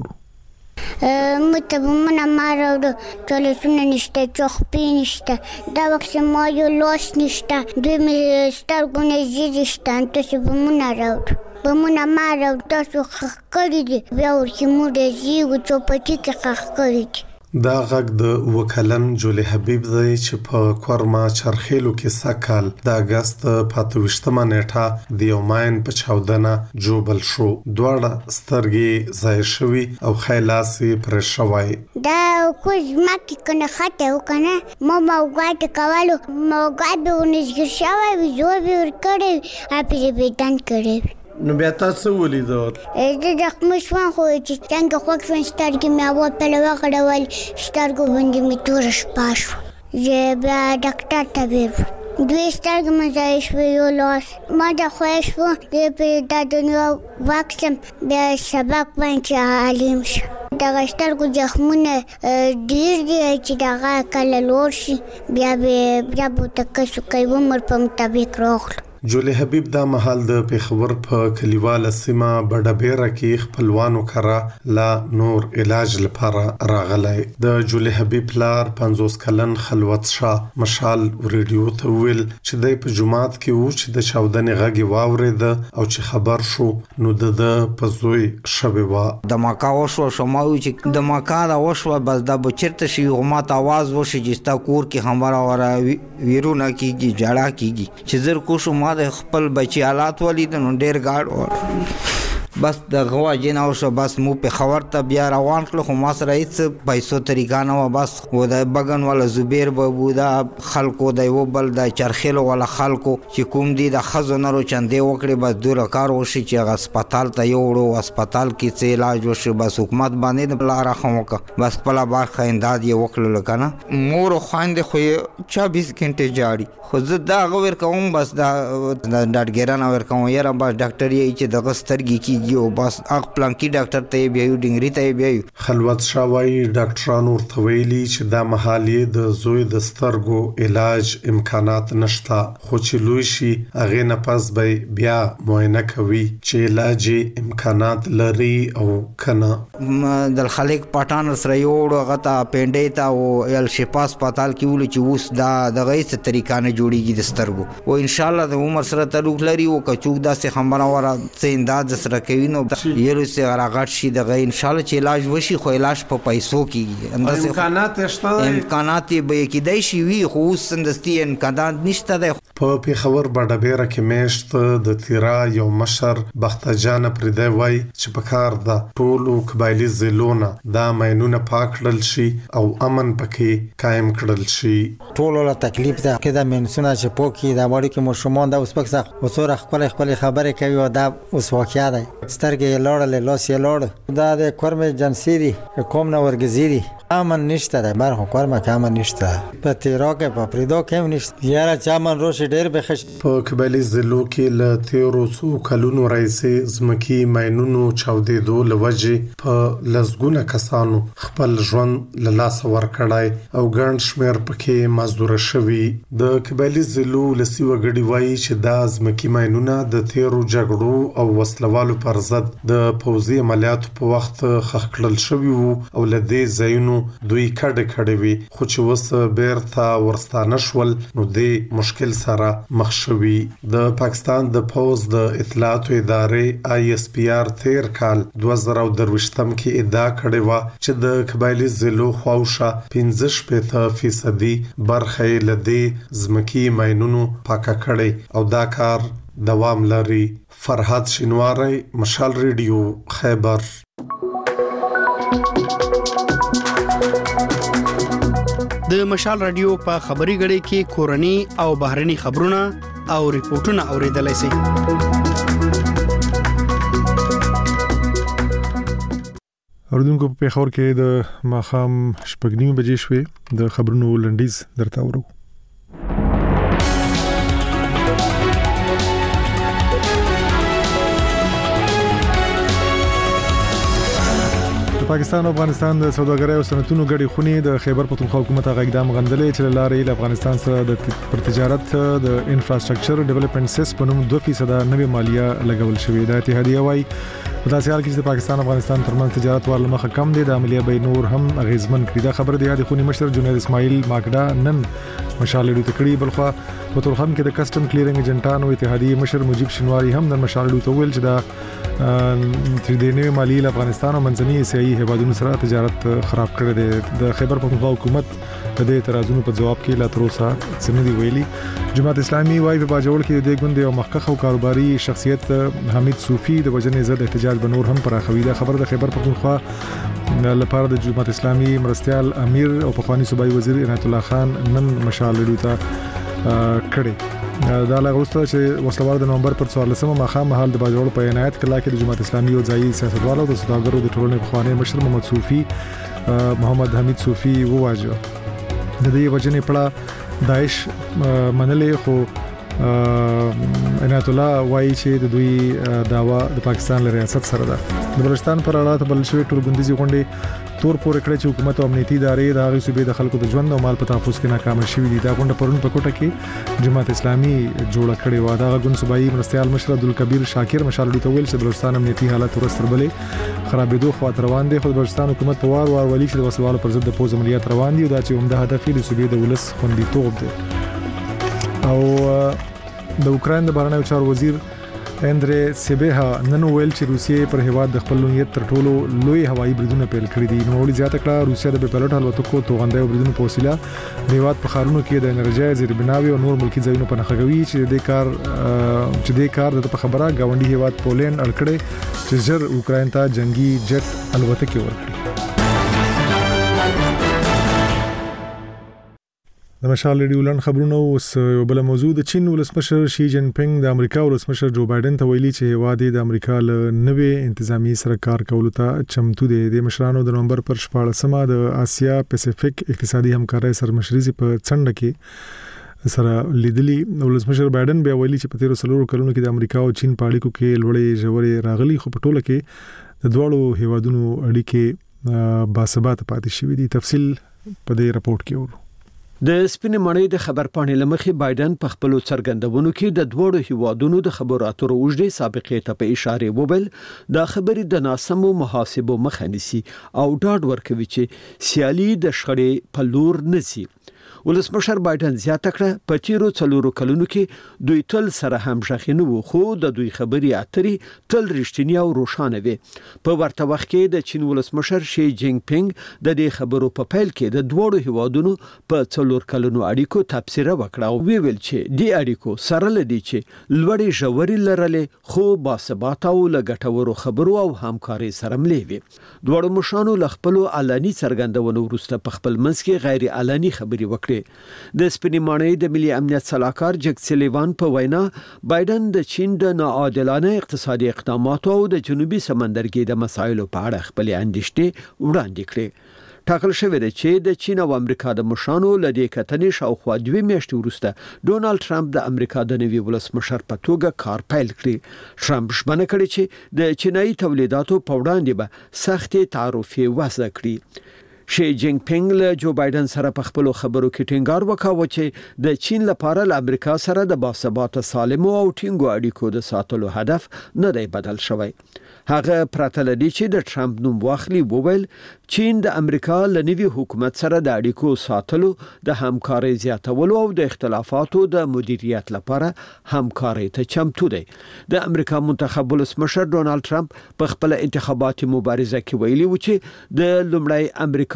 وورو. متبمنا ماراوډو ټولسونه نشته چوخپی نشته دا وخت ما یو لوس نشته دوی مې سترګونه زیږشته تاسو بمونه راوړو بمونه ماراوډو تاسو خکړی دي بیا ورته موږ زیږو چوپټی کې خکړی دي. دا غږ د وکلن جولی حبیب دی چې په کورما چرخیلو کې سکل د اگست په 28مه نیټه د یو ماین په چاودنه جوبل شو. دواړه سترګې ځای شوي او خیلاسي پر شوی. دا کوز مکه کنه خاطه وکنه ما موګات کولو موګات به ونځګر شوی وي زور به ور کړی اپی بیتان کړی. نو بیا تاسو ولیدو د خمشوان خو چې څنګه خوښ سترګې مې اول په لوغه غړول سترګو باندې مې تور شپاش زه بیا ډاکټر ته ویل دوی سترګې مې ځای شوې یو لاس ما د خوښ وو د په دنیا واکسم بیا سبق باندې عالم شو د سترګو زخمونه ډیر دي چې دغه کله لور شي بیا به تکسو کوي عمر په مطابق راغلو. جولی حبیب دا محل د پیښور په کلیواله سیمه بډابیره کې خپلوانو کرا لا نور علاج لپاره راغلی. د جولی حبیب لار 50 کلن خلوت شاه مشال ریډیو ته ویل چې د په جمعات کې و چې د چاودنې غږی واورید او چې خبر شو نو د پزوی شوی و. د ماکا وشو شماوي چې د ماکا دا وشو بس د بچرته شي غمات आवाज وشي چې تا کور کې همرا ورا ویرونه کیږي جړه کیږي چې زر کو شو د خپل بچی حالات ولید نو ډیر گاډ بس د غوا جنا او شو بس مو په خبر ته بیا روان کړو خو ما سره هیڅ پیسو طریقه نه و بس و د بغن ولا زبیر بابو دا خلکو د یو بل د چرخیلو ولا خلکو چې کوم دي د خزونرو چندې وکړي بس دوره کار وشي چې هسپتال ته یوړو هسپتال کې څه علاج وشي بس حکومت باندې د بل راخموکه بس پلا بارخه انداد یې وکړل کنه مور خويند خو 24 غنټه جاړي خو زه دا غوړ کوم بس دا ډاډګران اور کوم یاره بس ډاکټر یې چې د غسترګي کې یو بس اغ پلانکی ډاکټر ته بیاو ډنګری ته بیاو. خلوت شاوی ډاکټرانو ورته ویلي چې دا محالې د زوی د سترګو علاج امکانات نشته خو چې لوی شي هغه نه پس به بیا معاینه کوي چې علاج امکانات لري او کنه. د خلک پټان سره یو غتا پینډې تا او ال شفا هسپتال کې ول چې اوس دا د غیث طریقه نه جوړیږي د سترګو او ان شاء الله د عمر سره تعلق لري او کچوک دا څه خبره ورا څه انداز سره کوي نو یره سه راغټ شي دغه ان شاء الله چې علاج وشي خو علاج په پیسو کیږي اندازه امکانات شته امکانات به کېدای شي وي خو سندستي امکانات نشته ده. په پیښور بډابیره کې میشت د تیرا یو مشر بختجان پردی وای چې په کار د ټولو قبایلی زلونه دا ماینونه پاکړل شي او امن پکې قائم کړل شي. ټولو له تکلیف ده کې دا منسونه چې پوکي دا وړي کې مشمون دا اوس پکې وسوره خپل خبره کوي او دا اوس واقعیا ده سترګې لوړل لاس یې لوړ دا د کورمه جنسي دي کوم نه ورګزيري امن نشته ده بر کورمه کې امن نشته په تیرا کې په پریدو کې هم نشته یاره چا من روش ډېر بخښ. په قبایلی ضلعو کې له 1300 کلونو راځي زمکی ماینونو چاودېدو لوجه په لزګونه کسانو خپل ژوند له لاس ورکړای او ګڼ شمیر پکې معذور شوي. د قبایلی ضلعو لسی وګړي وایي چې دا زمکی ماینونه د تیرو جګړو او وسلوالو پر ضد د پوځي عملیاتو په وخت خښ کړل شوي وو او له دې ځایونو دوی کډه وي خو چې وس بیرته ورستانه شول نو د مشکل سره مخ شوي. د پاکستان د پوز د اطلاعاتو ادارې ISPR تیر کال 2023 کې ادعا کړې و چې د قبایلی ضلعو خواوشه 15% برخه لدی زمکی ماینونو پاکه کړي او دا کار دوام لري. فرحات شینواری مشال ریډیو خیبر. د مشال رادیو په خبري غړي کې کورني او بهرني خبرونه او ریپورتونه اوریدلای شئ. اوردونکو په پیښور کې د ماخام شپږ بجې شوې د خبرونو لنډیز درته ورو. پاکستان او افغانستان د سوداګرۍ او صنعتونو ګډې خونې د خیبر پختونخوا حکومت هغه اقدام غندلې چې لارې له افغانستان سره د تجارت د انفراستراکچر ډیولپمنٹ سیس په نوم 2% نوې مالیه لګول شوې ده. اتحادیه وايي په داسې حال کې چې پاکستان او افغانستان ترمنځ تجارت ورله مخه کم دي د عملیه به نور هم غیزمن کړي. دا خبر دی د خونی مشر جنید اسماعیل ماکډا نن مشالډو تکړی بلخوا په تورخم کې د کسٹم کلیرنګ ایجنټانو اتحادیه مشر مجيب شنواری هم د مشالډو توول چې دا تر دې نوې مالیه افغانستان او منځنۍ اسیایي هیوادونو سره تجارت خراب کړی دی. د خیبر پختونخوا حکومت د دې اعتراضونو په جواب کې لا تر اوسه څه نه دی ویلي. جماعت اسلامي وايي په باجوړ کې د ګوند او مخکخ او کاروباري شخصیت حمید صوفي د وجنې زد احتجاج بنور هم پراخوي. دا خبر د خیبر پختونخوا لپاره د جماعت اسلامي مرستيال امیر او پخوانی صوبایي وزیر عنایت الله خان نن مشالډو ته کړي. دا لغوسته چې وسلوال د نومبر پر 14 مخه مهال د باجوړ په عنایت کلا کې د جماعت اسلامي او ځایي سیاستوالو د سوداګرو د ټولنې پخوانی مشر محمد صوفي محمد حمید صوفي وواجه. د دې وجنې پړه داعش منلې خو عنایت الله وايي چې د دوی داوا د پاکستان له ریاست سره ده. د بلوچستان پر اړه بلشوي ټولګندزي غونډې تور پورې کړې چې حکومت او امنیتي ادارې د هغې صوبې د خلکو د ژوند او مال په تحفظ کې ناکام شوي دي. دا غونډه پرون په کوټه کې جماعت اسلامي جوړه کړې و. دا غون صوبایي مرستيال مشر عبدالکبیر شاکر مشالډو ته ویل چې بلوچستان امنیتي حالت ورستر بلې خرابېدو خواته روان دي. خو بلوچستان حکومت په وار ولي چې د وسلوالو پر ضد د پوز عملیات روان دي او دا چې عمده هدف یې د صوبې د ولس خوندیتوب دی. او د اوکران د بهرنیو چارو وزیر اندرې سیبها نن ویل چې روسیې پر هیواد د خپل لویت تر ټولو لوی هوایي بریدونه پیل کړي دي. نو ولې زیاته کړه روسیا د بیپلوټ الوتکو توغندې بریدونو په وسیله د هیواد په خارونو کې د انرژي زیربناوي او نور ملکی ځایونو په نخښوي چې د کار د خبره گاونډي هیواد پولند اړکړي چې زر اوکران ته جنگي جټ الوتکې ورکړي. د مشال ریډیو لن خبرونه اوس یو بل موضوع د چین ولسمشر شي جن پینګ د امریکا ولسمشر جو بایدن ته ویلي چې هوادي د امریکا له نوې انتظامی سره کار کولو ته چمتو دي. د مشرانو د نومبر پر 14 د آسیا پیسفیک اقتصادي همکارۍ سرمشري په څنډه کې سره لیدلی. ولسمشر بایدن بیا ویلي چې په 13 کلونو کې د امریکا او چین په اړیکو کې لوړې ژورې راغلي خو په ټوله کې د دوړو هیوادونو اړیکې باثبات پاتې شوې دي. تفصیل په دې راپورټ کې ورو. د سپینې مړۍ د خبرپاڼې لمخې بایدن په خپل څرګندونو کې د دوړو هیوادونو د خبرو اترو اوږدې سابقې ته په اشاره وویل دا خبرې د ناسمو محاسبو مخه نیسي او ډاډ ورکوي چې سیالي د شخړې په لور نه ځي. ولسمشر بایدن زیاته کړه په تیرو 4 کلونو کې دوی تل سره همغږي نه وو خو د دوی خبري اترې تل رښتینی او روښانه وي. په ورته وخت کې د چین ولسمشر شي جینګ پینګ د دې خبرو په پیل کې د دوړو هیوادونو په 4 کلونو اړیکو تبصره وکړه او ویل چې د اړیکو سره لدی چې لوړې ژورې لرلې خو باثبات او لګټورو خبرو او همکاري سره ملي وي. دوړو مشانو لخپلو علني څرګندونو وروسته په خپل منځ کې غیر علني خبري وکړه. د سپینې ماڼۍ د ملي امنیت صلاحکار جک سلیوان په وینا بایدن د چین د ناعادلانه اقتصادي اقداماتو او د جنوبي سمندرګي د مسایلو په اړه خپل اندېښنې وړاندې کړې. ټاکل شوې ده چې د چین او امریکا د مشانو لدې کتنې شاوخوا 2 میاشتې وروسته ډونالد ټرمپ د امریکا د نوي ولسمشر په توګه کار پیل کړی. ټرمپ ژمنه کړې چې د چینایي تولیداتو په وړاندې به سختې تعرفې وضع کړي. شي جینګ پینګ له جو بایدن سره په خپل خبرو کې ټینګار وکاوه چې د چین لپاره له امریکا سره د باثبات سالم او ټینګو اړیکو د ساتلو هدف نه دی بدل شوی. هغه پرته لدی چې د ټرمپ نوم واخلي وویل چین د امریکا له نوي حکومت سره د اړیکو ساتلو د همکارۍ زیاتولو او د اختلافاتو د مدیریت لپاره همکارۍ ته چمتو دی. د امریکا منتخب ولسمشر ډونالد ټرمپ په خپل انتخاباتي مبارزه کې ویلي و چې د لومړی امریکا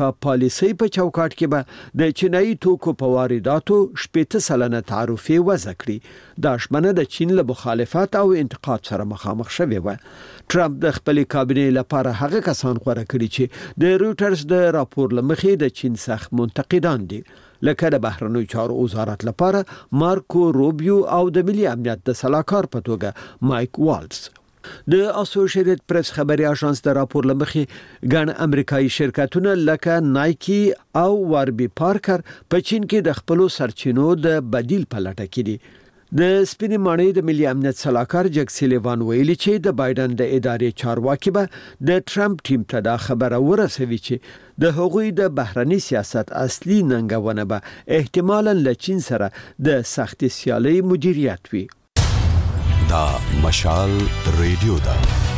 امریکا پالیسي په چوکاټ کې به د چینایي توکو په وارداتو 80% تعرفه وضع کړي. دا شمنه د چین له مخالفت او انتقاد سره مخامخ شوی و. ټرمپ د خپل کابینې لپاره هغه کسان غوړه کړي چې د رويټرز د راپور لمخې د چین سخت منتقدان دي، لکه د بهرنیو چارو وزارت لپاره مارکو روبیو او د ملي امنیت د سلاکار په توګه مایک والز. د اسوسییټډ پریس خبري اژانس د راپور لمخې ګڼ امریکایي شرکتونه لکه نایکی او واربي پارکر په چین کې د خپل سرچینو د بدیل په لټه کې دي. د سپینې ماڼۍ د ملي امنیت سلاکار جک سلیوان ویلي چې د بایدن د ادارې چارواکي به د ټرمپ ټیم ته دا خبره ورسوي چې د هغوی د بهرني سیاست اصلي ننګونه به احتمالاً له چین سره د سخت سیالي مدیریت وي. دا مشال ریډیو دا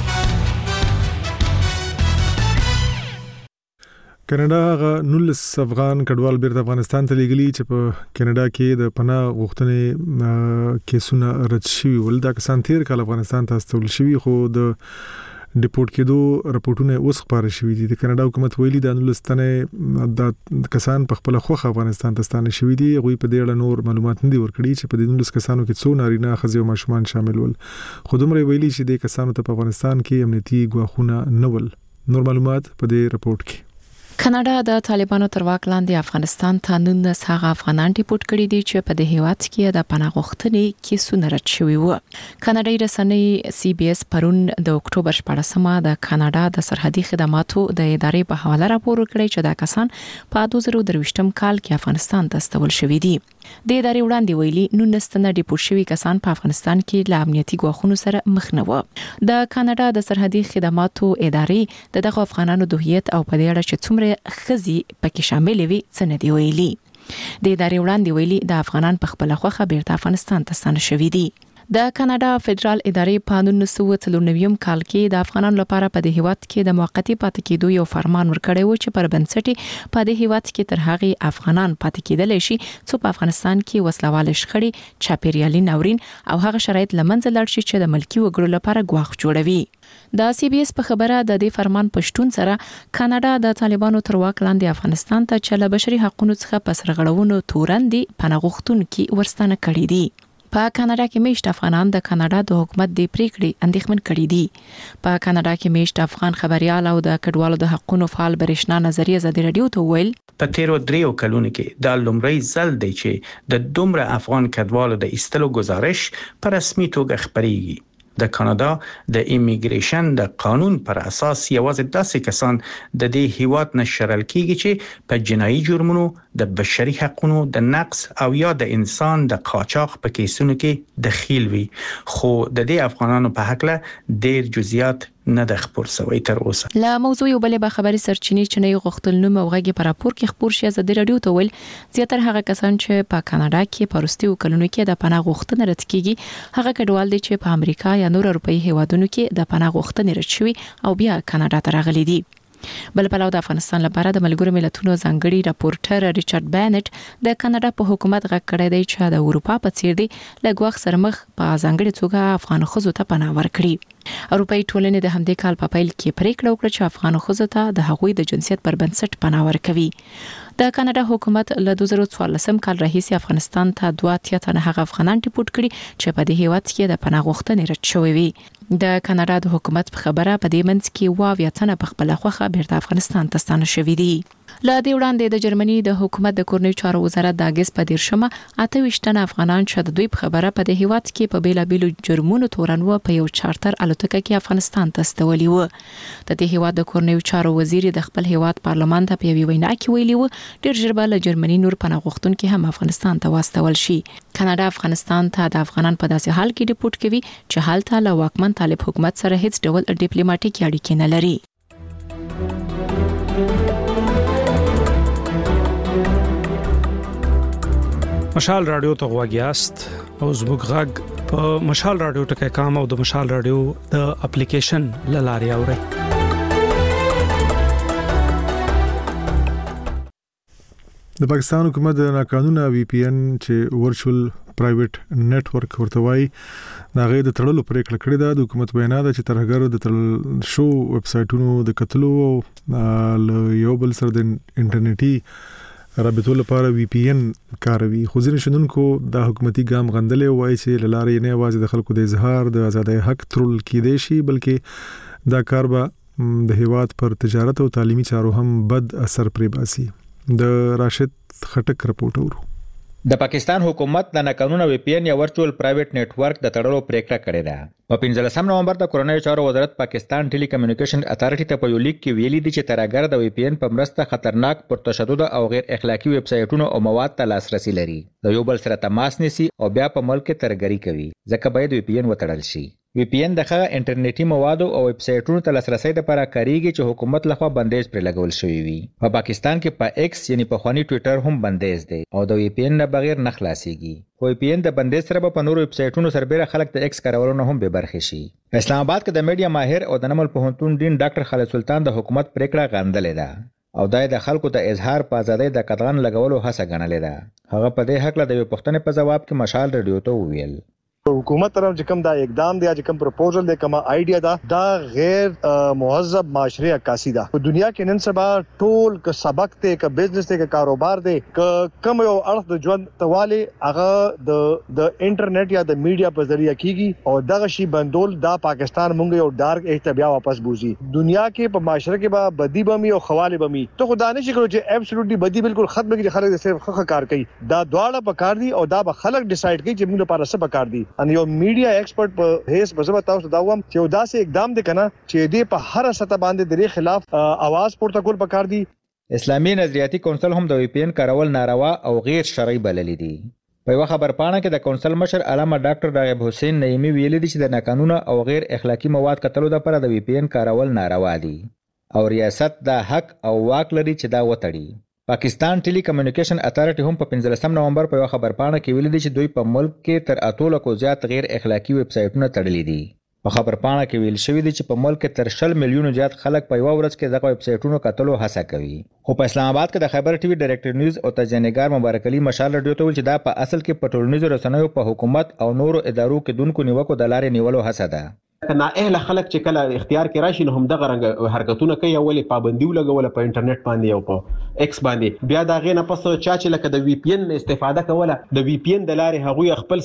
کاناډا غا 19 افغان کډوال بیرته افغانستان ته لیږلي چې په کاناډا کې د پناه غوښتنې کیسونه رد شوي ول. دا کسان تیر کال افغانستان ته استول شوي خو د ډیپورت کېدو راپورټونه اوس خبره شوي دي. د کاناډا حکومت ویلي د 19 تنه د کسان په خپل خوخه افغانستان ته ستانه شوي دي. غوي په دې اړه نور معلومات نه دي ورکړي چې په دې 19 کسانو کې څو نارینه ښځې او ماشومان شامل ول. خو دومره ویلي چې د کسانو ته په افغانستان کې امنیتي ګواښونه نه ول. نور معلومات په دې راپورټ کې. کاناډا د طالبانو تر واک لاندې افغانستان ته 19 هغه افغانان ډیپورت کړي دي چې په دې هیواد کې د پناه غوښتنې کیسونه رد شوي وو. کاناډایي رسنۍ سی بي اس پرون د اکتوبر 14مه د کاناډا د سرحدي خدماتو د ادارې په حواله راپور ورکړی چې دا کسان په 2023 کال کې افغانستان ته استول شوي دي. د ادارې وړاندې ویلي 19 تنه ډیپورت شوي کسان په افغانستان کې له امنیتي ګواښونو سره مخ نه وو. د کاناډا د سرحدي خدماتو ادارې دغه افغانانو د هویت او په دې اړه چې څومره خزي پکې شامل وي څه نه دی ویلي. د ادارې وړاندې ویلي د افغانان په خپل خوخه بیرته افغانستان ته ستانه شوي دي. د کاناډا فدرال ادارې په 1994 کال کې د افغانانو لپاره په دې هیواد کې د موقتی پاتې کېدو یو فرمان ورکړی و چې پر بنسټ په دې هیواد کې تر هغه افغانان پاتې کېدل شي چې په افغانستان کې وسلوال شخړې، چاپیریالي ناورین او هغه شرایط لمنځه لاړ شي چې د ملکی وګړو لپاره ګواښ جوړوي. د سی بي اس په خبره د دې فرمان پښتون سره کاناډا د طالبانو تر واک لاندې افغانستان ته چې له بشري حقوقو څخه په سرغړونو تورندې پناه غوښتونکي ورستانه کړي دي. په کاناډا کې میشت افغانان د کاناډا د حکومت د پریکړې اندېښمن کړي دي. په کاناډا کې میشت افغان خبريال او د کډوالو د حقوقو فعال برېښنا نظریه ازادي رادیو ته ویل په تیرو 3 کلونو کې د لومړی ځل دی چې د دومره افغان کډوالو د ایستلو گزارش په رسمي توګه خبريږي. د کاناډا د ایمیګریشن د قانون پر اساس یوازې داسې کسان د دې هیواد نشرل کیږي چې په جنایي جرمونو، د بشري حقوقو د نقض او یا د انسان د قاچاق په کیسونو کې دخیل وي. خو د دې افغانانو په حق له ډیر جزئیات نه د خبر سوي تر اوسه. لا موضوع یو بلې خبري سرچینې چې نه غوښتل نو موغه په راپور کې خبر شي ازادي رادیو ته ویل زیاتره هغه کسان چې په کاناډا کې پرستیو کلونو کې د پناه غوښتنې رد کیږي هغه کډوال دي چې په امریکا یا نور اروپאי هیوادونو کې د پناه غوښتنې رد شوي او بیا کاناډا ته راغلي دي. بل په لور د افغانستان لپاره د ملګرو ملتونو ځانګړي راپورټر ریچارډ بانټ د کاناډا په حکومت غږ کړی دی چې د اروپا په څیر دی لګوخ سره مخ په ځانګړي توګه افغان خزو ته پناه ورکړي. اروپאי ټولنې د همدې کال په پیل کې پریکړه وکړه چې افغان خزو ته د هغوی د جنسیت پر بنسټ پناه ورکوي. د کاناډا حکومت له 2014 کال راهیسې افغانستان ته 2 تنه هغه افغانان ډیپورت کړي چې په دې هیواد کې د پناه غوښتنې رد شوی وي. د کاناډا د حکومت په خبره په دې منځ کې 2 تنه په خپل خوخه بیرته افغانستان ته ستانه شوي دي. لا دې وړاندې د جرمني د حکومت د کورنیو چارو وزارت د اگست په 13مه 28 تنه افغانان چې د دوی په خبره په دې هیواد کې په بیلابیلو جرمونو تورنوه په یو چارټر الوتکه کې افغانستان ته استولي وو. د دې هیواد د کورنیو چارو وزیر د خپل هیواد پارلمان ته په یوه وینا کې ویلي وو ډیر ژر به له جرمني نور پناه غوښتونکي هم افغانستان ته واستول شي. کاناډا افغانستان ته د افغانان په داسې حال کې ډیپورت کوي چې حالت له واکمن طالب حکومت سره هیڅ ډول ډیپلوماټیک اړیکې نه لري. مشال رادیو ته غواګیاست او زموږ غږ په مشال رادیو ټکي کام او د مشال رادیو د اپلیکیشن لاري اوري. د پاکستان حکومت د ناقانونه وی پی ان چې ورچوال پرایویټ نتورک ورته وایي هغه د تړلو پریکړه کړې ده. د حکومت وینا ده چې ترهګر د تړل شو ویب سټونو د قتلو او یو بل سره د انټرنیټي رابطو لپاره وی پی ان کاروي. خو ځینې شنونکو د حکومتي ګام غندلې وایي چې لارې نه یوازې د خلکو د اظهار د ازادۍ حق ترول کېدای شي بلکې دا کار به د هیواد پر تجارت او تعلیمي چارو هم بد اثر پرې باسي. د راشد خټک رپورټ ورو. د پاکستان حکومت د ناقانونه وی پی ان یا ورچوال پرایویټ نیټ ورک د تړلو پریکړه کړې ده. په 15 نومبر د کورنۍ چارو وزارت پاکستان ټیلی کمیونیکیشن اتارټي ته په یو لیک کې ویلي دي چې ترهګر د وی پی ان په مرسته خطرناک پر تشدد او غیر اخلاقی ویب سایټونو او مواد ته لاسرسي لري. د یو بل سره تماس نیسي او بیا په ملک کې ترهګری کوي. ځکه باید وی پی ان وتړل شي. وی پی ان د هغه انټرنیټي موادو او ویب سایټونو ته لاسرسي لپاره کاریږي چې حکومت لخوا بندیز پر لګول شوی وي. په پاکستان کې په ایکس یعنی په خواني ټوئیټر هم بندیز دی او د وی پی ان نه بغیر نه خلاصيږي. وی پی ان د بندیز سره په نورو ویب سایټونو سربېره خلک د ایکس کارولو نه هم به برخې شي. په اسلام آباد کې د میډیا ماهر او د نمل پوهنتون ډین ډاکټر خالد سلطان د حکومت پریکړه غندلې ده او دای د خلکو د اظهار په ازادۍ د قدغن لګولو هڅه ګڼلې ده. هغه په دې حق له د پښتنې په جواب کې مشال رادیو ته وویل حکومت طرف چې کوم دا اقدام دی چې کوم پروپوزل دی کوم آیډیا دا غیر مهذب معاشري عکاسي ده. په دنیا کې نن سبا ټول ک سبق ته ک بزنس ته ک کاروبار دی ک کوم یو اړخ د ژوند تواله هغه د انټرنیټ یا د میډیا په ذریعہ کیږي او دغه شی بندول دا پاکستان مونږ یو ډارک احتبیا واپس بوزي. دنیا کې په معاشره کې به بدی بمي او خواله بمي ته خدای نه شي کولای چې ابسولوټلی بدی بالکل ختم کړي. خلک صرف خخ کار کوي. دا دواړه په کار دي او دا به خلک ډیسایډ کوي چې موږ لپاره څه په کار دي. ان یو میډیا ایکسپرت په هیڅ بزما تاسو دا وم چې دا سه اقدام دی کنه چې دې په هر سطح باندې د خلاف आवाज پورته کول پکار دي. اسلامي نظریاتي کونسل هم د وی پی ان کارول ناروا او غیر شرعي بللی دي. په یو خبر پاڼه کې د کونسل مشر علامه ډاکټر راغب حسین نعیمی ویلي دي چې د ناقانونه او غیر اخلاقی مواد کتلو لپاره د وی پی ان کارول ناروا دي او ریاست د حق او واک لري چې دا وتړي. پاکستان ټیلی کمیونیکیشن اتارټي هم په 15 نومبر په یو خبر پاڼه کې ویلي دي چې دوی په ملک کې تر 8 لکو زیات غیر اخلاقی ویب سایټونه تړلي دي. په خبر پاڼه کې ویل شوی دی چې په ملک کې تر 10 میلیونو زیات خلک په یو ورځ کې دغه ویب سایټونو کتلو هڅه کوي. خو په اسلام آباد کې د خیبر ټي وي ډایریکټر نیوز او تجنیګار مبارک علي مشال رادیو ته ویل چې دا په اصل کې په ټولنیزو رسنیو په حکومت او نورو ادارو کې دونکو نیوکو د لارې نیولو هڅه ده. کنا اهل خلک چې کله اختیار کې راشي نو هم دغه رنګ حرکتونه کوي او ولې پابندي ولګول په انټرنیټ باندې او په ایکس باندې بیا دا غینه پس چا چې لکه د وی پی ان استفاده کوله د وی پی ان د لارې هغوی خپل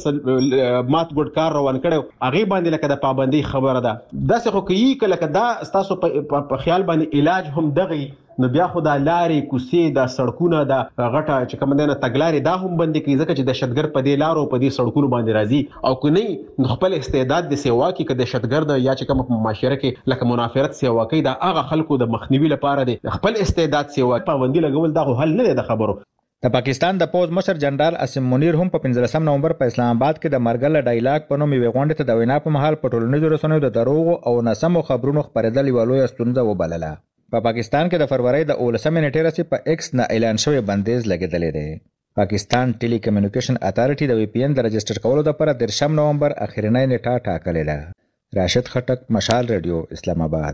مات ګډ کار روان کړو هغه باندې لکه د پابندي خبره ده. دا څه خو کوي کله دا تاسو په خیال باندې علاج هم دغه نو بیا خو دا لارې کوسې د سړکونه د غټه چې کوم دنه تګلارې دا هم بند کړي ځکه چې د شتګر په دې لارو په دې سړکونو باندې راځي او کو نه خپل استعداد د سیوا کې د شتګر د یا چې کوم معاشره کې لکه منافرت سیوا کوي دا هغه خلکو د مخنیوي لپاره دی خپل استعداد سیوا پابندي لګول دا حل نه دی د خبرو. د پاکستان د پوز مشر جنرال اسم منیر هم په 15 نومبر په اسلام آباد کې د مرګل ډایلاګ په نوم یو غونډه ته د وینا په محل په ټولنیزو رسنیو د دروغ او ناسمو خبرونو خبرېدل یو لوی ستونزه وبلله. په پاکستان کې د فروری د 18 نیټې رسې په ایکس نه اعلان شوی بندیز لګیدلې دی. پاکستان ټیلی کمیونیکیشن اتارټي د وی پی ان د رجسټر کولو لپاره 13 نومبر اخرنۍ نیټه ټاکلې ده. راشد خټک مشال رادیو اسلام آباد.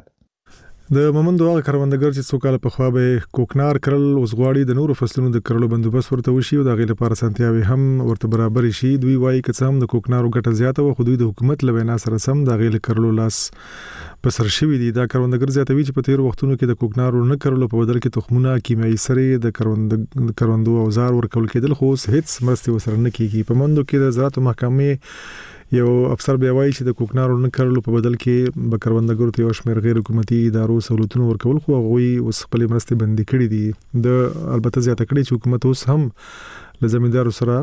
د مومندو هغه کروندګر چې څو کال په خوا به کوکنار کرل اوس غواړي د نورو فصلونو د کرلو بندوبست ورته وشي او د غیر لپاره سنتیاوي هم ورته برابر شي. دوی وایي چې هم د کوکنارو ګټه زیاته و خو دوی د حکومت له وینا سره سم د غیر کرلو لاس په سر شوی دي. دا کروندګر زیاتوي چې په تیر وختونو کې د کوکنارو نه کرلو په بدل کې تخمونه کیمیاوي سره د کروندو اوزار ورکول کېدل خو هیڅ مرستې وسره نه کیږي. په موندو کې د زراعت محکمې یو افسر بیا وایي چې د کوکنارو نه کرلو په بدل کې به کروندګرو ته یو شمېر غیر حکومتي ادارو سہولتونه ورکول خو هغوی اوس خپل مرستې بندي کړې دي. د البته زیاته کړې چې حکومت اوس هم له زمیندارو سره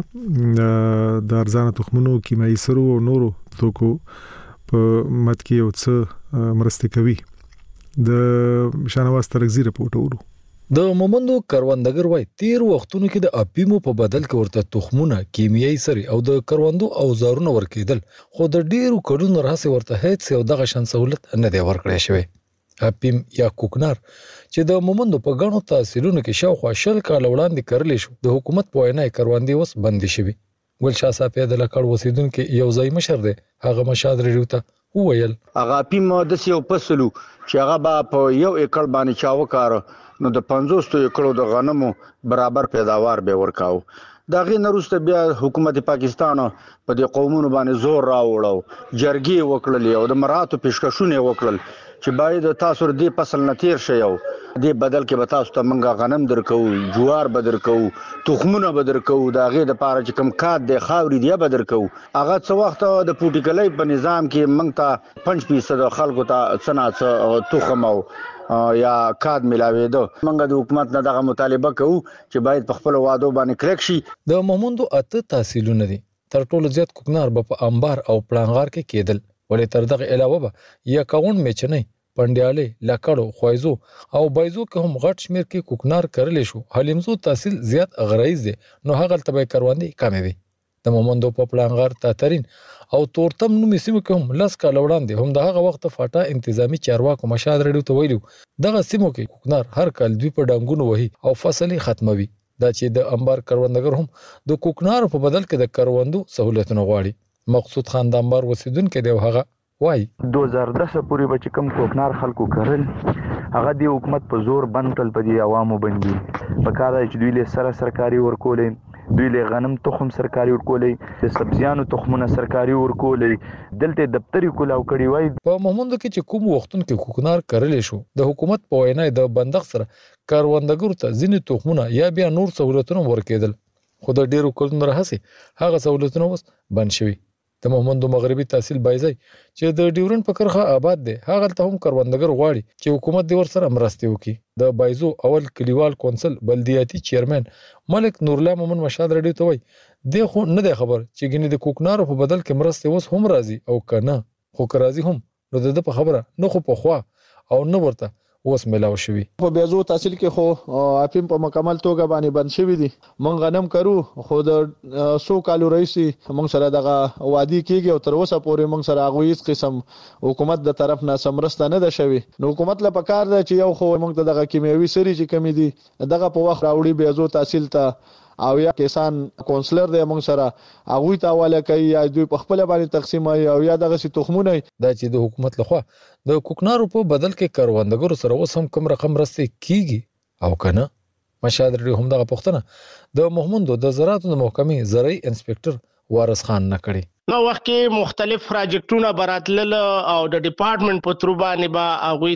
د ارزانه تخمونو کیمیاوي سرو او نورو توکو په مد کې یو څه مرستې کوي. د شانواز ترغزي رپورټ ورو. د مومندو کروندګر وای تیر وختونو کې د اپیمو په بدل کې ورته تخمونه کیمیاوي سري او د کروندو اوزارونه ورکېدل خو د ډیرو کډونو راځي ورته هیڅ یو دغه شان سہولت نه دی ورکړی شوی. اپیم یا کوکنار چې د مومندو په غنو تحصیلونو کې شاوخوا 10 کال وړاندې کړل شو د حکومت په وینا کروندې وس بندي شوی. ګل شاه صافی د لکړ وسیدونکو یو ځای مشر دی هغه مشاد ریډیو ته وویل هغه اپیم د یو فصلو چې هغه با په یو ایکړ باندې چاو کار نو د 500 ایکړو د غنمو برابر پیداوار به ورکاو. دا غي نروسته بیا حکومت پاکستان په دې قومونو باندې زور راوړو جرګي وکړلې او د مراتو پیشکشونه وکړل چې باید تاسو دې فصل نه تیر شئ او دې بدل کې به تاسو ته منګه غنم درکو جوار به درکو تخمونه به درکو دا غي د پاره چې کم کاد د خاوري دی به درکو هغه څو وخت د پروتیکلې په نظام کې منګ ته 5% خلکو ته صنعت تخم او یا کاد ملاوي دو منګه د حکومت نه دغه مطالبه کوو چې باید په خپل وادو باندې کلک شي د مومندو اته تحصیلونه دي تر ټولو زیات کوکنار په انبار او پلانغار کې کېدل ولې تر دغه علاوه به یا کاون میچنې پندیاله لکړو خوایزو او بایزو که هم غټ شمیر کې کوکنار کړل شو حلیمزو تحصیل زیات غرایز دي نو هغه تبې کروندې کمې وي د مومندو په پلانغار تاترین او تورتم نو سیمو کې هم لاس کا لوړاندې هم دغه وخت فاټا انتظامی چارواکو مشاد رډیو ته ویلو دغه سیمو کې کوکنار هر کال دوی په ډنګونو وهي او فصلې ختموي دا چې د انبار کروندګر هم د کوکنار په بدل کې د کروندو سہولتونه غواړي مقصود خان د انبار وسیدونکو دی هغه وای 2010 پورې به کم کوکنار خلکو کرل هغه دی حکومت په زور بند کړل په دي عوامو باندې په کار چې دوی له سرکاري ورکولې دوی له غنم تخم سرکاري ورکولې د سبزیانو تخمونه سرکاري ورکولې دلته دفتری کولاو کړی وای په مومند کې چې کوم وختون کې کوکنار کرل شو د حکومت په وینا د بندق سره کاروندګرو ته ځینې تخمونه یا بیا نور سہولتونه ورکېدل خو د ډیرو کلونو راهسي هغه سہولتونه اوس بند شوي د مومندو مغربي تحصیل بایزي چې د ډیورن په کرخه آباد دي هغه ته هم کروندګر غواړي چې حکومت د ور سره مرسته وکړي د بایزو اول کلیوال کونسل بلدیاتي چیرمن ملک نورلا مومن مشاد رډیو ته وای د خو نه دی خبر چې ګنې د کوکنارو په بدل کې مرسته اوس هم راځي او کنه خو راځي هم نو د په خبره نه خو په خوا او نه ورته اوس ملاو شوی په بیازو تحصیل کې خو اپیم په مکمل توګه باندې بند شوی دي مونږ غنم کرو خو د 100 کالو رئیسي مونږ سره دغه وادي کېږي او تر اوسه پورې مونږ سره هغه هیڅ قسم حکومت د طرف نه سمرسته نه ده شوی نو حکومت له پکار ده چې یو خو مونږ دغه کیمیاوي سری چې کمی دي دغه په وخت راوړي بیازو تحصیل ته او یا کسان کونسلر د موږ سره هغه ته حواله کوي یا دوی په خپل باندې تقسیم او یا دغه سي تخمونه دا چې د حکومت لخوا د کوکنارو په بدل کې کاروندګرو سره اوس هم کوم رقم رسته کیږي او کنه مشاد لري هم دغه پښتنه د محمودو د زراعت د محکمې زرعي انسپکټر وارث خان نه کړی نو وخت کې مختلف پروجیکټونه براتل او د ډپارټمنټ په تر باندې با هغه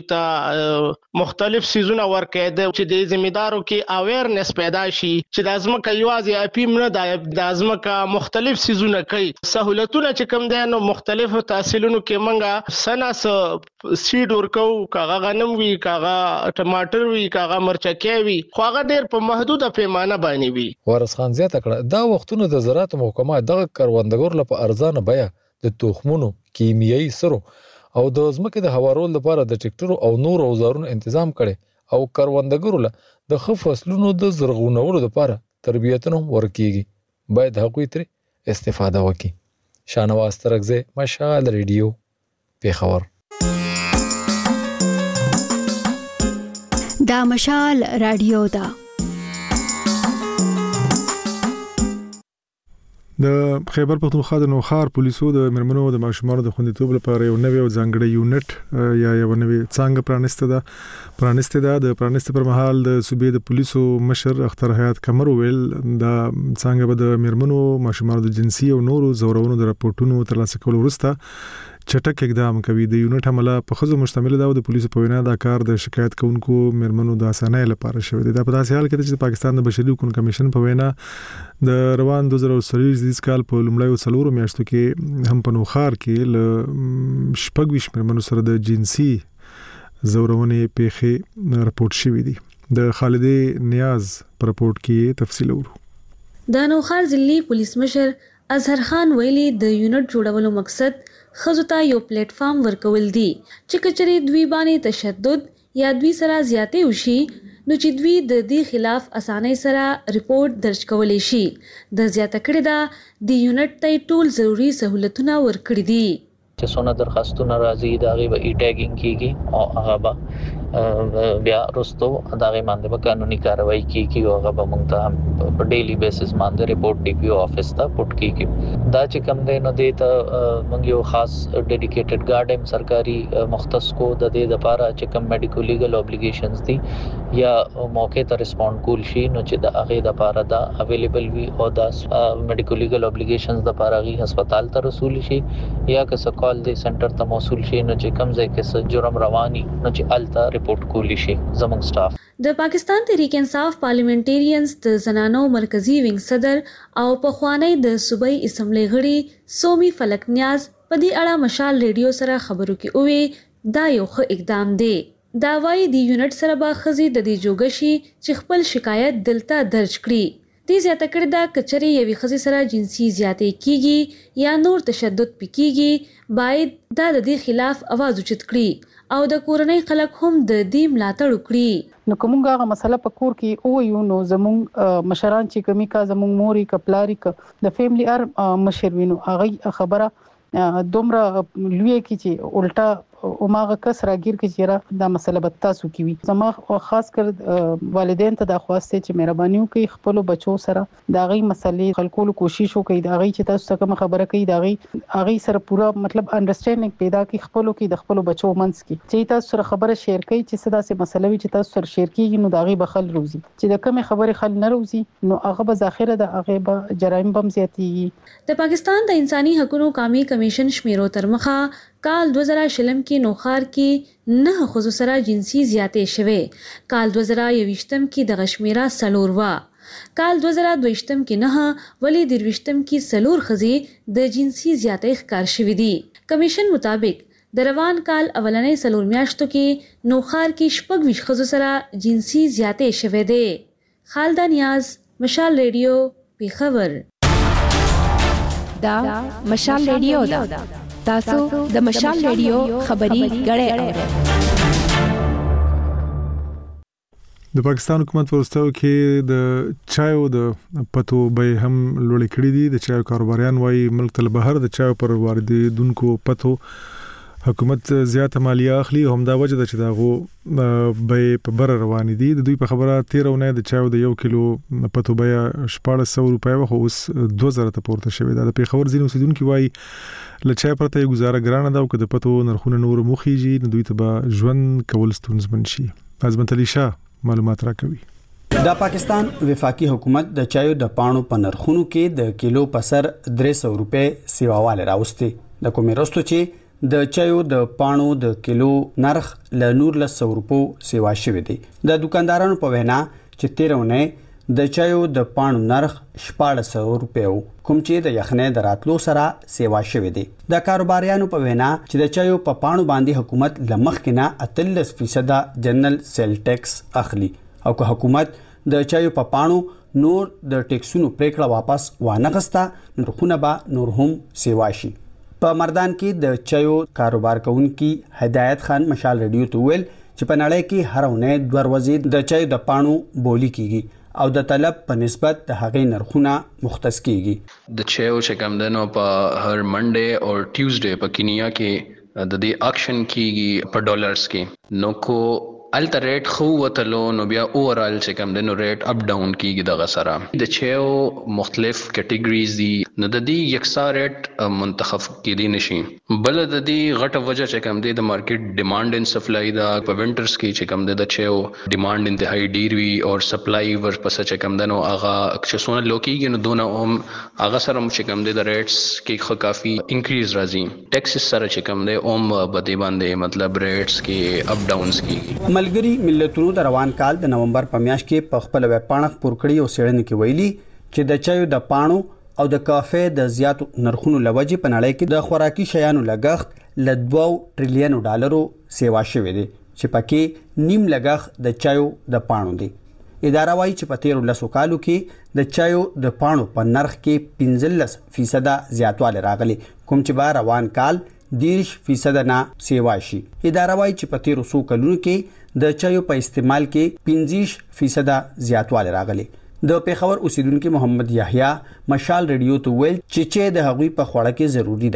ته مختلف سيزونه ورکېد چې د ذمہدارو کې اویرنس پیدا شي چې د ازمکه یوازې اپیم نه د ازمکه مختلف سيزونه کوي سہولتونه چې کوم دي نو مختلف تحصیلونو کې منګه سناس سیډ ورکو کاغه غنم وی کاغه ټماټر وی کاغه مرچکې وی خو هغه ډېر په محدوده پیمانه باندې وی وارث خان زیاته کړه دا وختونه د زراعت محکمه دغه کاروندګر لپاره ارزانه بیا د تخمونو کیمیاوي سرو او د ځمکې د هوارول لپاره د ټریکټرو او نور اوزارونو تنظیم کړي او کاروندګرو له د ښه فصلونو د زرغونولو لپاره تربیتونه ورکیږي باید هغوی تر استفاده وکړي شانواز ترغزه مشال ریډیو پیښور دا مشال رادیو دا د خیبر پختونخوا د نوخار پولیسو د مرمنو د ماشومانو د خوندیتوب لپاره یو نوی او ځانګړی یونټ یا یو نوی څنګه پرانسته ده د پرانسته پر مهال د صوبې د پولیسو مشر اختر حیات کمر ویل دا څنګه به د مرمنو ماشومانو د جنسي او نورو زورونو د راپورټونو ترلاسه کول وروسته چټک اقدام کوي د یونټ عمله په خزو مشتمل ده او د پولیسو په وینا دا کار د شکایت کوونکو مرمنو د اسانۍ لپاره شوی دی دا په داسې حال کې چې پاکستان د بشري حقوقو کمیشن په وینا د روان 2023 کال په لومړیو څلورو میاشتو کې هم په نوخار کې ل شپږ مرمنو سره د جنسي زورونې پیښې راپورټ شوې دي د خالدې نیاز پر راپورټ کې تفصیل ورو د نوخار ضلعي پولیس مشر اظهر خان ویلي د یونټ جوړولو مقصد خزو ته یو پلیټ فارم ورکول دي چې کچري دوی باندې تشدد یا دوی سره زیاتې وشي نو چې دوی د دې خلاف اسانۍ سره ریپورت درج کولی شي د زیاته کړي دا د یونټ ته ټول ضروری سہولتونه ورکړي دي چې څونه درخواستونه راځي دا غي به ای ټیګینګ کیږي او هغه به بیا رستو دغه باندې به قانوني کاروایی کیږي او هغه به موږ ته په ډیلی بیسس باندې ریپورت ډي پی او افیس ته پټ کیږي. دا چې کوم دی نو د ته موږ یو خاص ډیډیکیټډ ګارډ هم سرکاري مختص کو د دې لپاره چې کوم میډیکل لیګل اوبلیګیشنز دي یا موقع ته ریسپونډ کول شي نو چې د هغه لپاره دا اویلیبل وي او دا میډیکل لیګل اوبلیګیشنز لپاره غي هسپتال ته رسول شي یا که څه کال دی سنټر ته موصول شي نو چې کوم ځای کې څه جرم رواني نو چې الته ریپورت کول شي زموږ سټاف. د پاکستان تحریک انصاف پارلیمنټریانز د زنانو مرکزی وینګ صدر او پخوانی د صوبایي اسمبلی غړي سومي فلک نیاز په دې اړه مشال ریډیو سره خبرو کې وې دا یو ښه اقدام دی. دا وايي د یونټ سره به خزي د دې جوګشي چې خپل شکایت دلته درج کړي. دې زیاته کړې دا کچري یوي خزي سره جنسي زیاتې کیږي یا نور تشدد پکېږي باید دا د دې خلاف आवाज اوچت کړي او د کورنۍ خلک هم د دې ملاتړ وکړي. نو کومه هغه مسله په کور کې او یو نو زموږ مشران چې کمی کا زموږ موري کپلاري د فیملی ار مشروینو هغه خبره دومره لوی کی چې الټا او ماغه کس راګیر کې چیرې دا مسله به تاسو کې وي. زما خاص کر والدین ته دا خواسته چې مهرباني وکړي خپل بچو سره دا غي مسلې خلکو کوشش وکړي دا غي چې تاسو څنګه خبره کوي دا غي سره پورا مطلب انډرستانډینګ پیدا کړي خپل کې د خپل بچو منځ کې چې تاسو سره خبره شیر کوي چې صدا سي مسله وي چې تاسو سره شیر کیږي نو دا غي بخل روزي چې د کومه خبره خل نه روزي نو هغه به ذخیره د هغه به جرایم بم زیاتېږي. د پاکستان د انساني حقوقو قومي کمیشن شمیرو تر مخه کال 2000 کې نوخار کې 9 خصوص سره جنسي زیاتې شوه. کال 2021 کې د غشمیرا سلور وا. کال 2022 کې 9 ولی د 20 کې سلور خزي د جنسي زیاتې ښکار شوې دي. کمیشن مطابق د روان کال اولنې سلور میاشتو کې نوخار کې 26 خصوص سره جنسي زیاتې شوه دي. خالد نیاز مشال ریډیو پیښور. دا مشال ریډیو دا تاسو د مشال ریډیو خبري غړې اورئ. د پاکستان حکومت ورستو کې د چایو د پتو به هم لوړ کړی دي. د چایو کاروباریان وايي ملک تل بهر د چایو پر واردونکو پتو حکومت زیاته مالیه اخلي هم دا وجه ده چې داغه به په بر روان دي. د دوی په خبره 13 د چایو د 1 کیلو پتو به 1400 روپیا خو اوس 2000 ته پورته شوی دا. د پیښور ځینې اوسیدونکو وايي لچای پرته یو گزاره ګرانه ده او که د پتو نرخونه نور مخېږي نو دوی ته به ژوند کول ستونزمن شي. ازمن علي شاه معلومات راکوي. د پاکستان وفاقي حکومت د چایو د پانو په نرخونو کې د کیلو په سر 300 روپے سیواواله راوستي. د کومې رستو چې د چایو د پانو د کیلو نرخ ل 900 روپو سیوا شوی دی. د دکاندارانو په وینا چې 13 د چایو د پانو نرخ 1400 روپے کوم چې د یخنې د راتلو سره سیوا شوی دی. د کاروباریانو په وینا چې د چایو په پانو باندې حکومت لمخ کنا 38% جنرال سیل ټیکس اخلي او که حکومت د چایو په پانو نور د ټیکسونو پریکړه واپس وانه غستا نرخونه به نور هم سیوا شي. په مردان کې د چایو کاروبار کوونکی هدایت خان مشال ریډیو ته ویل چې په نړۍ کې هر ونه 2 ورځې د چایو د پانو بولی کیږي او د طلب په نسبت د هغې نرخونه مختص کیږي. د چایو چې کوم دنو په هر منډه او ټیوزډے په کینیا کې د دې اکشن کیږي په ډالرز کې نو کو الته ریټ خو وتلو نو بیا اورال چې کوم دنو ریټ اپ ډاون کیږي دغه سره. د چایو مختلف کټیګریز دي نو د دې یکسا ریټ منتخب کړي نشي. بل د دې غټه وجه چې کوم د مارکیټ ډیماند ان سپلای دا په وینټرز کې چې کوم د چایو ډیماند انتهایی ډیر وي او سپلای ورپسې چې کوم دنو هغه چې سونه لوکیږي نو دونه هم هغه سره چې کوم د ریټس کې خو کافي انکریز راځي. ټیکسز سره چې کوم د اوم بده باندې مطلب ریټس کې اپ ډاونز کیږي. ملګری ملتونو د روان کال د نومبر په میاشت کې په خپل ویب پاڼه خپور کړی او څېړنه کې ویلي چې د چایو د پانو او د کافه د زیاتو نرخونو لوجې په نړۍ کې د خوراکي شیانو لګښت ل 2 ټریلیون ډالرو سیوا شوی دی چې پکې نیم لګښت د چایو د پانو دی. اداره وايي چې په 13 کالو کې د چایو د پانو په نرخ کې 15% زیاتوالی راغلی کوم چې به روان کال 10% نه سیوا شي. اداره وايي چې په 1300 کلونو کې د چایو په استعمال کې 15% زیاتوالی راغلی. د پیښور اوسیدونکو محمد یحیی مشال ریډیو ته ویل چې د هغوی په خوړه کې ضروری ده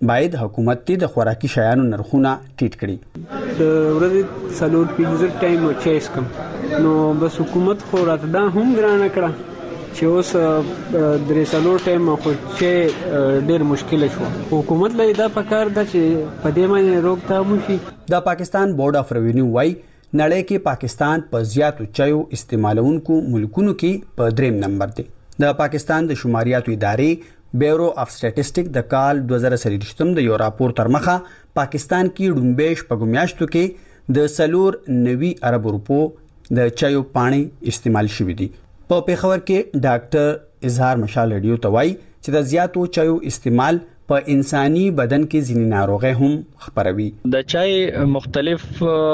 باید حکومت ته د خوراکي شیانو نرخونه ټیټ کړي. د ورځې 4-5 ټایم چیس کم نو بس حکومت خو راته دا هم ګرانه کړه چې اوس 3 ټایم خو چې ډېر مشکل شو. حکومت له دا پکار ده چې په دې باندې روکثام وشي. د پاکستان بورډ اف ریوینیو وايي نړۍ کې پاکستان په زیاتو چایو استعمالونکو ملکونو کې په 3 نمبر دی. د پاکستان د شماریاتو ادارې بیورو اف سټیټسټک د کال 2023 د یو راپور تر مخه پاکستان کې ډومبې شپږ میاشتو کې د 490 ارب روپو د چایو پانی استعمال شوی دی. په پیښور کې ډاکټر اظهار مشال رادیو ته وایي چې د زیاتو چایو استعمال په انساني بدن کې ځینې ناروغۍ هم خپروي. د چای مختلف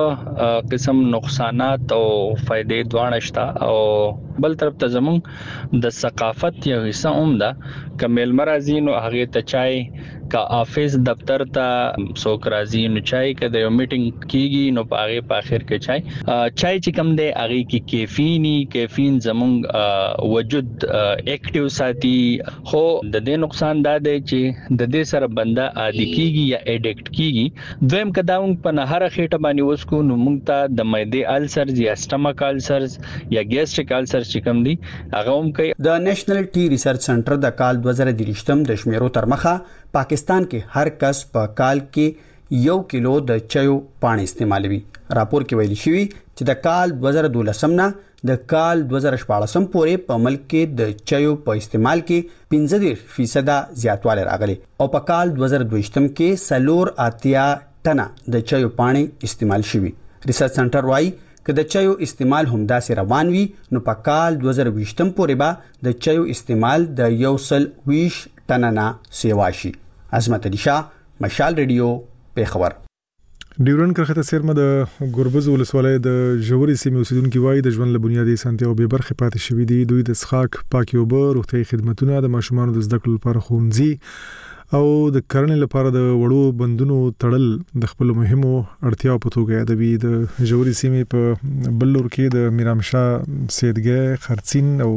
قسم نقصانات او فائدې دواړه شته او بل طرف ته زمون د ثقافت یو حصہ هم ده. کمل مرزي نو هغه ته چای کا افیس دفتر ته څوک راځي نو چای کې د یو میټینګ کیږي نو په هغه په اخر کې چای چې کم دی هغه کې کیفین زمون وجود اکټیو ساتي. خو د دې نقصان دا دی چې د دې سره بنده عادي کیږي یا اډیکټ کیږي. دویم کداون په نهره خېټه باندې وسکو نو موږ ته د معدې السرز یا سټمک السرز یا ګیسټریک السرز چې کم دي هغه هم کوي. د نېشنل ټي ریسرچ سنټر د کال 2023 د شمیرو تر مخه پاکستان کې هر کس په کال کې 1 کیلو د چایو پانی استعمالوي. راپور کې ویل شوی چې د کال 2012 نه د کال 2014 پورې په ملک کې د چایو په استعمال کې 15% زیاتوالی راغلی او په کال 2022 کې 4.8 ټنه د چایو پانی استعمال شوی. ریسرچ سنټر وايي که د چایو استعمال هم داسې روان وي نو په کال 2020 پورې به د چایو استعمال د 120 ټنه نه سیوا شي. عظمت علي شاه، مشال ریډیو، پیښور. ډیورن کرخه سیرمه د ګوربز ولسوالۍ د ژوري سیمې اوسیدونکو وایي د ژوند له بنیادي سنتیو به برخه پاتې شوې دي. دوی د څښاک، پاکي اوبه، روغتیايي خدماتونه، د ماشومانو د زده کړو لپاره ښوونځي او د کرنې لپاره د وړو بندونو تړل د خپل مهمو اړتیاو په توګه یادوي. د ژوري سیمې په بلور کې د میرامشاه، سیدګي، خرڅین او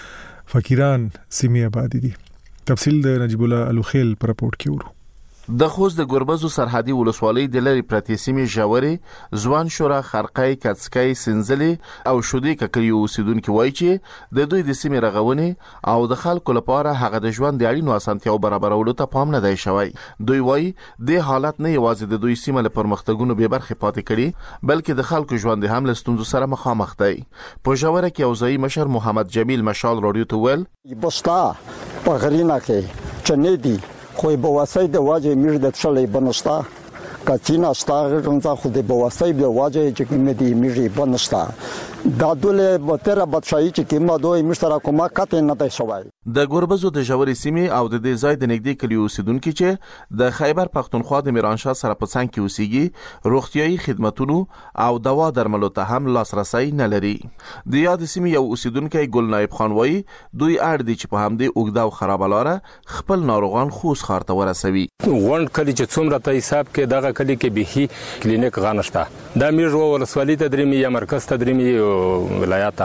فقیران سیمې آباد دي. تفصیل د نجیب الله الوخیل پر راپورټ کې ورو. د خوست د ګوربزو سرحدي ولسوالۍ د لری پرتې سیمې ژوري، ځوان شورا، خرقای، کڅکای، سنځلي او شودي ککري اوسیدونکو وایي چې د دوی د سیمې رغونې او د خلکو لپاره هغه د ژوند د اړینو اسانتیاو برابرولو ته پام نه دی شوی. دوی وایي د حالت نه یوازې د دوی سیمه له پرمختګونو به برخه پاتې کړي بلکې د خلکو ژوند هم له ستونزو سره مخامخ دی. په ژوره کې اوځي مشر محمد جمیل مشال رادیو ته ویل بستا په غرینا کې چنيدي خو به واسي د واجه میږ د څلې بنستا کاتینا ستاره رنځه خو د بواسي د واجه چې کومې دی میږ بنستا دا ډول به تر بادشاہي چې کیما دوی مشترک کومه کته نه دی شوی. د ګوربزو د ژوري سیمې او د دې ځای د نږدې کلی اوسیدونکو چې د خیبر پختونخوا د میرانشاه سره په څنګ کې اوسېږي روغتيایي خدماتونو او دوا درملو ته هم لاسرسي نه لري. د یاد سیمې یو اوسیدونکو ګل نایب خان وایي دوی اړ دي چې په همدې اوګدا او خرابلاره خپل ناروغان خوست ښار ته ورسوي. وند کلی چې څومره ته حساب کې دغه کلی کې به کلینیک غانشته دا میرو ولسوالۍ ته درېمې یا مرکز ته درېمې ولایت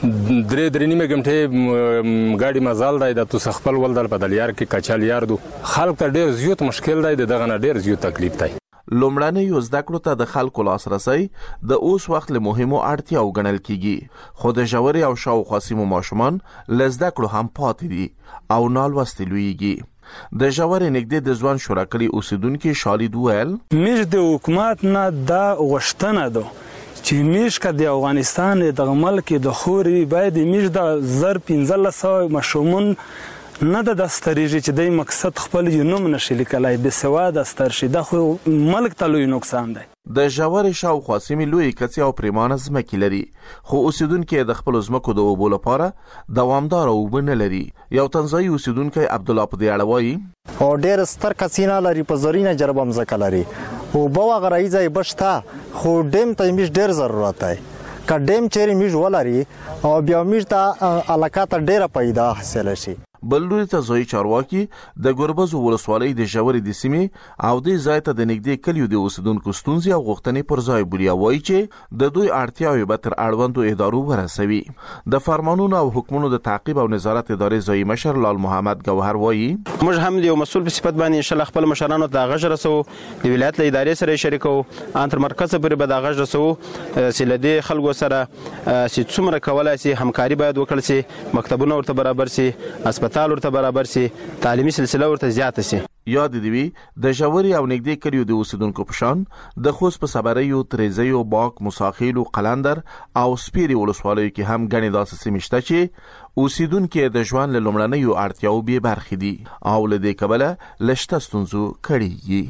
درې نیمه غمټه ګاډي مزال دی د تو خپل ولدل بدل یار کې کچال یار دو خلک ته ډیر زیات مشکل دی دغه نه ډیر زیات تکلیف دی. لومړنۍ یو زده کړو ته د خلکو لاسرسي د اوس وخت له مهمو اړتیاو ګڼل کیږي خو د ژوري او شاوخوا سیمو ماشومان لزده کړو هم پاتې دي او نالوستي لویږي. د ژوري نږدې د ځوان شوراکلي اوسیدونکو شالید ویل موږ د حکومت نه دا غوښتنه ده چې میشکه د افغانستان د ملک د خوري باید میش د 1500 مشمون نه د دستریږي چې د مقصد خپل یونم نشي لیکلای به سواد استرشي د خو ملک ته لوی نقصان دی. د ژوري شاوخوا سیمې لوی کڅي او پریمانه ځمکې لري خو اوسیدونکو د خپل ځمکو د اوبو لپاره دوامدار اوبه نه لري. یو تنزاني اوسیدونکو عبد الله په دی اړوي او ډېر ستر کسینه لري په زرینه جربم ځکه لري او بوا غړای ځای بشتا خو ډیم ته میش ډېر ضرورت دی. که ډیم چیرې میش ولري او بیا میش ته علاقه ته ډېره پیدا حاصل شي. بلوري ته زوی چارواکي د ګوربزو ولسوالۍ د ژورې د سیمې او د ځای ته د نږدې کلیو د اوسیدونکو ستونزې او غوښتنې پر ځای بولي وایي چې د دوی اړتیاوې به تر اړوندو ادارو ورسوي. د فرمانونو او حکمونو د تعقیب او نظارت ادارې ځای مشر لال محمد ګوهر وایي موږ هم د مسؤل په صفت باندې ان شاء الله خپل مشرانو ته غږ رسو، د ولایت له ادارې سره شریکو، انتر مرکز پورې به دا غږ رسو چې له دې خلکو سره چې څومره کولای شي همکاري باید وکړي شي، مکتبونه ورته برابر شي، هسپتال ورته برابر شي، تعلیمي سلسله ورته زیاته شي. یاد دی وی د ژوري او نږدې کلیو د اوسیدونکو په شان د خوست په صبریو، تریزیو، باک، موساخیل او قلندر او سپیری ولسوالیو کې هم غني داسې سیمه شته چې اوسیدونکو د ژوند له لومړنیو اړتیاو به برخې دي او له دې کبله لشته ستونزو کړي.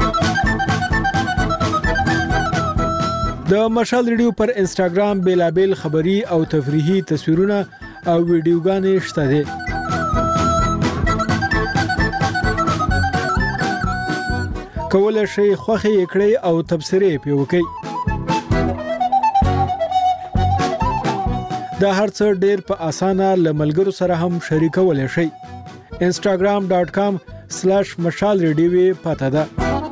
د مشال ریډیو پر انستګرام بیلابل خبری او تفریحي تصویرونه او ویډیوګانې شته دي. کولای شي خوخي کړئ او تبصرې پې وکړئ. دا هر څه ډېر په اسانه له ملګرو سره هم شریکولای شئ. instagram.com/mashalradio پته ده.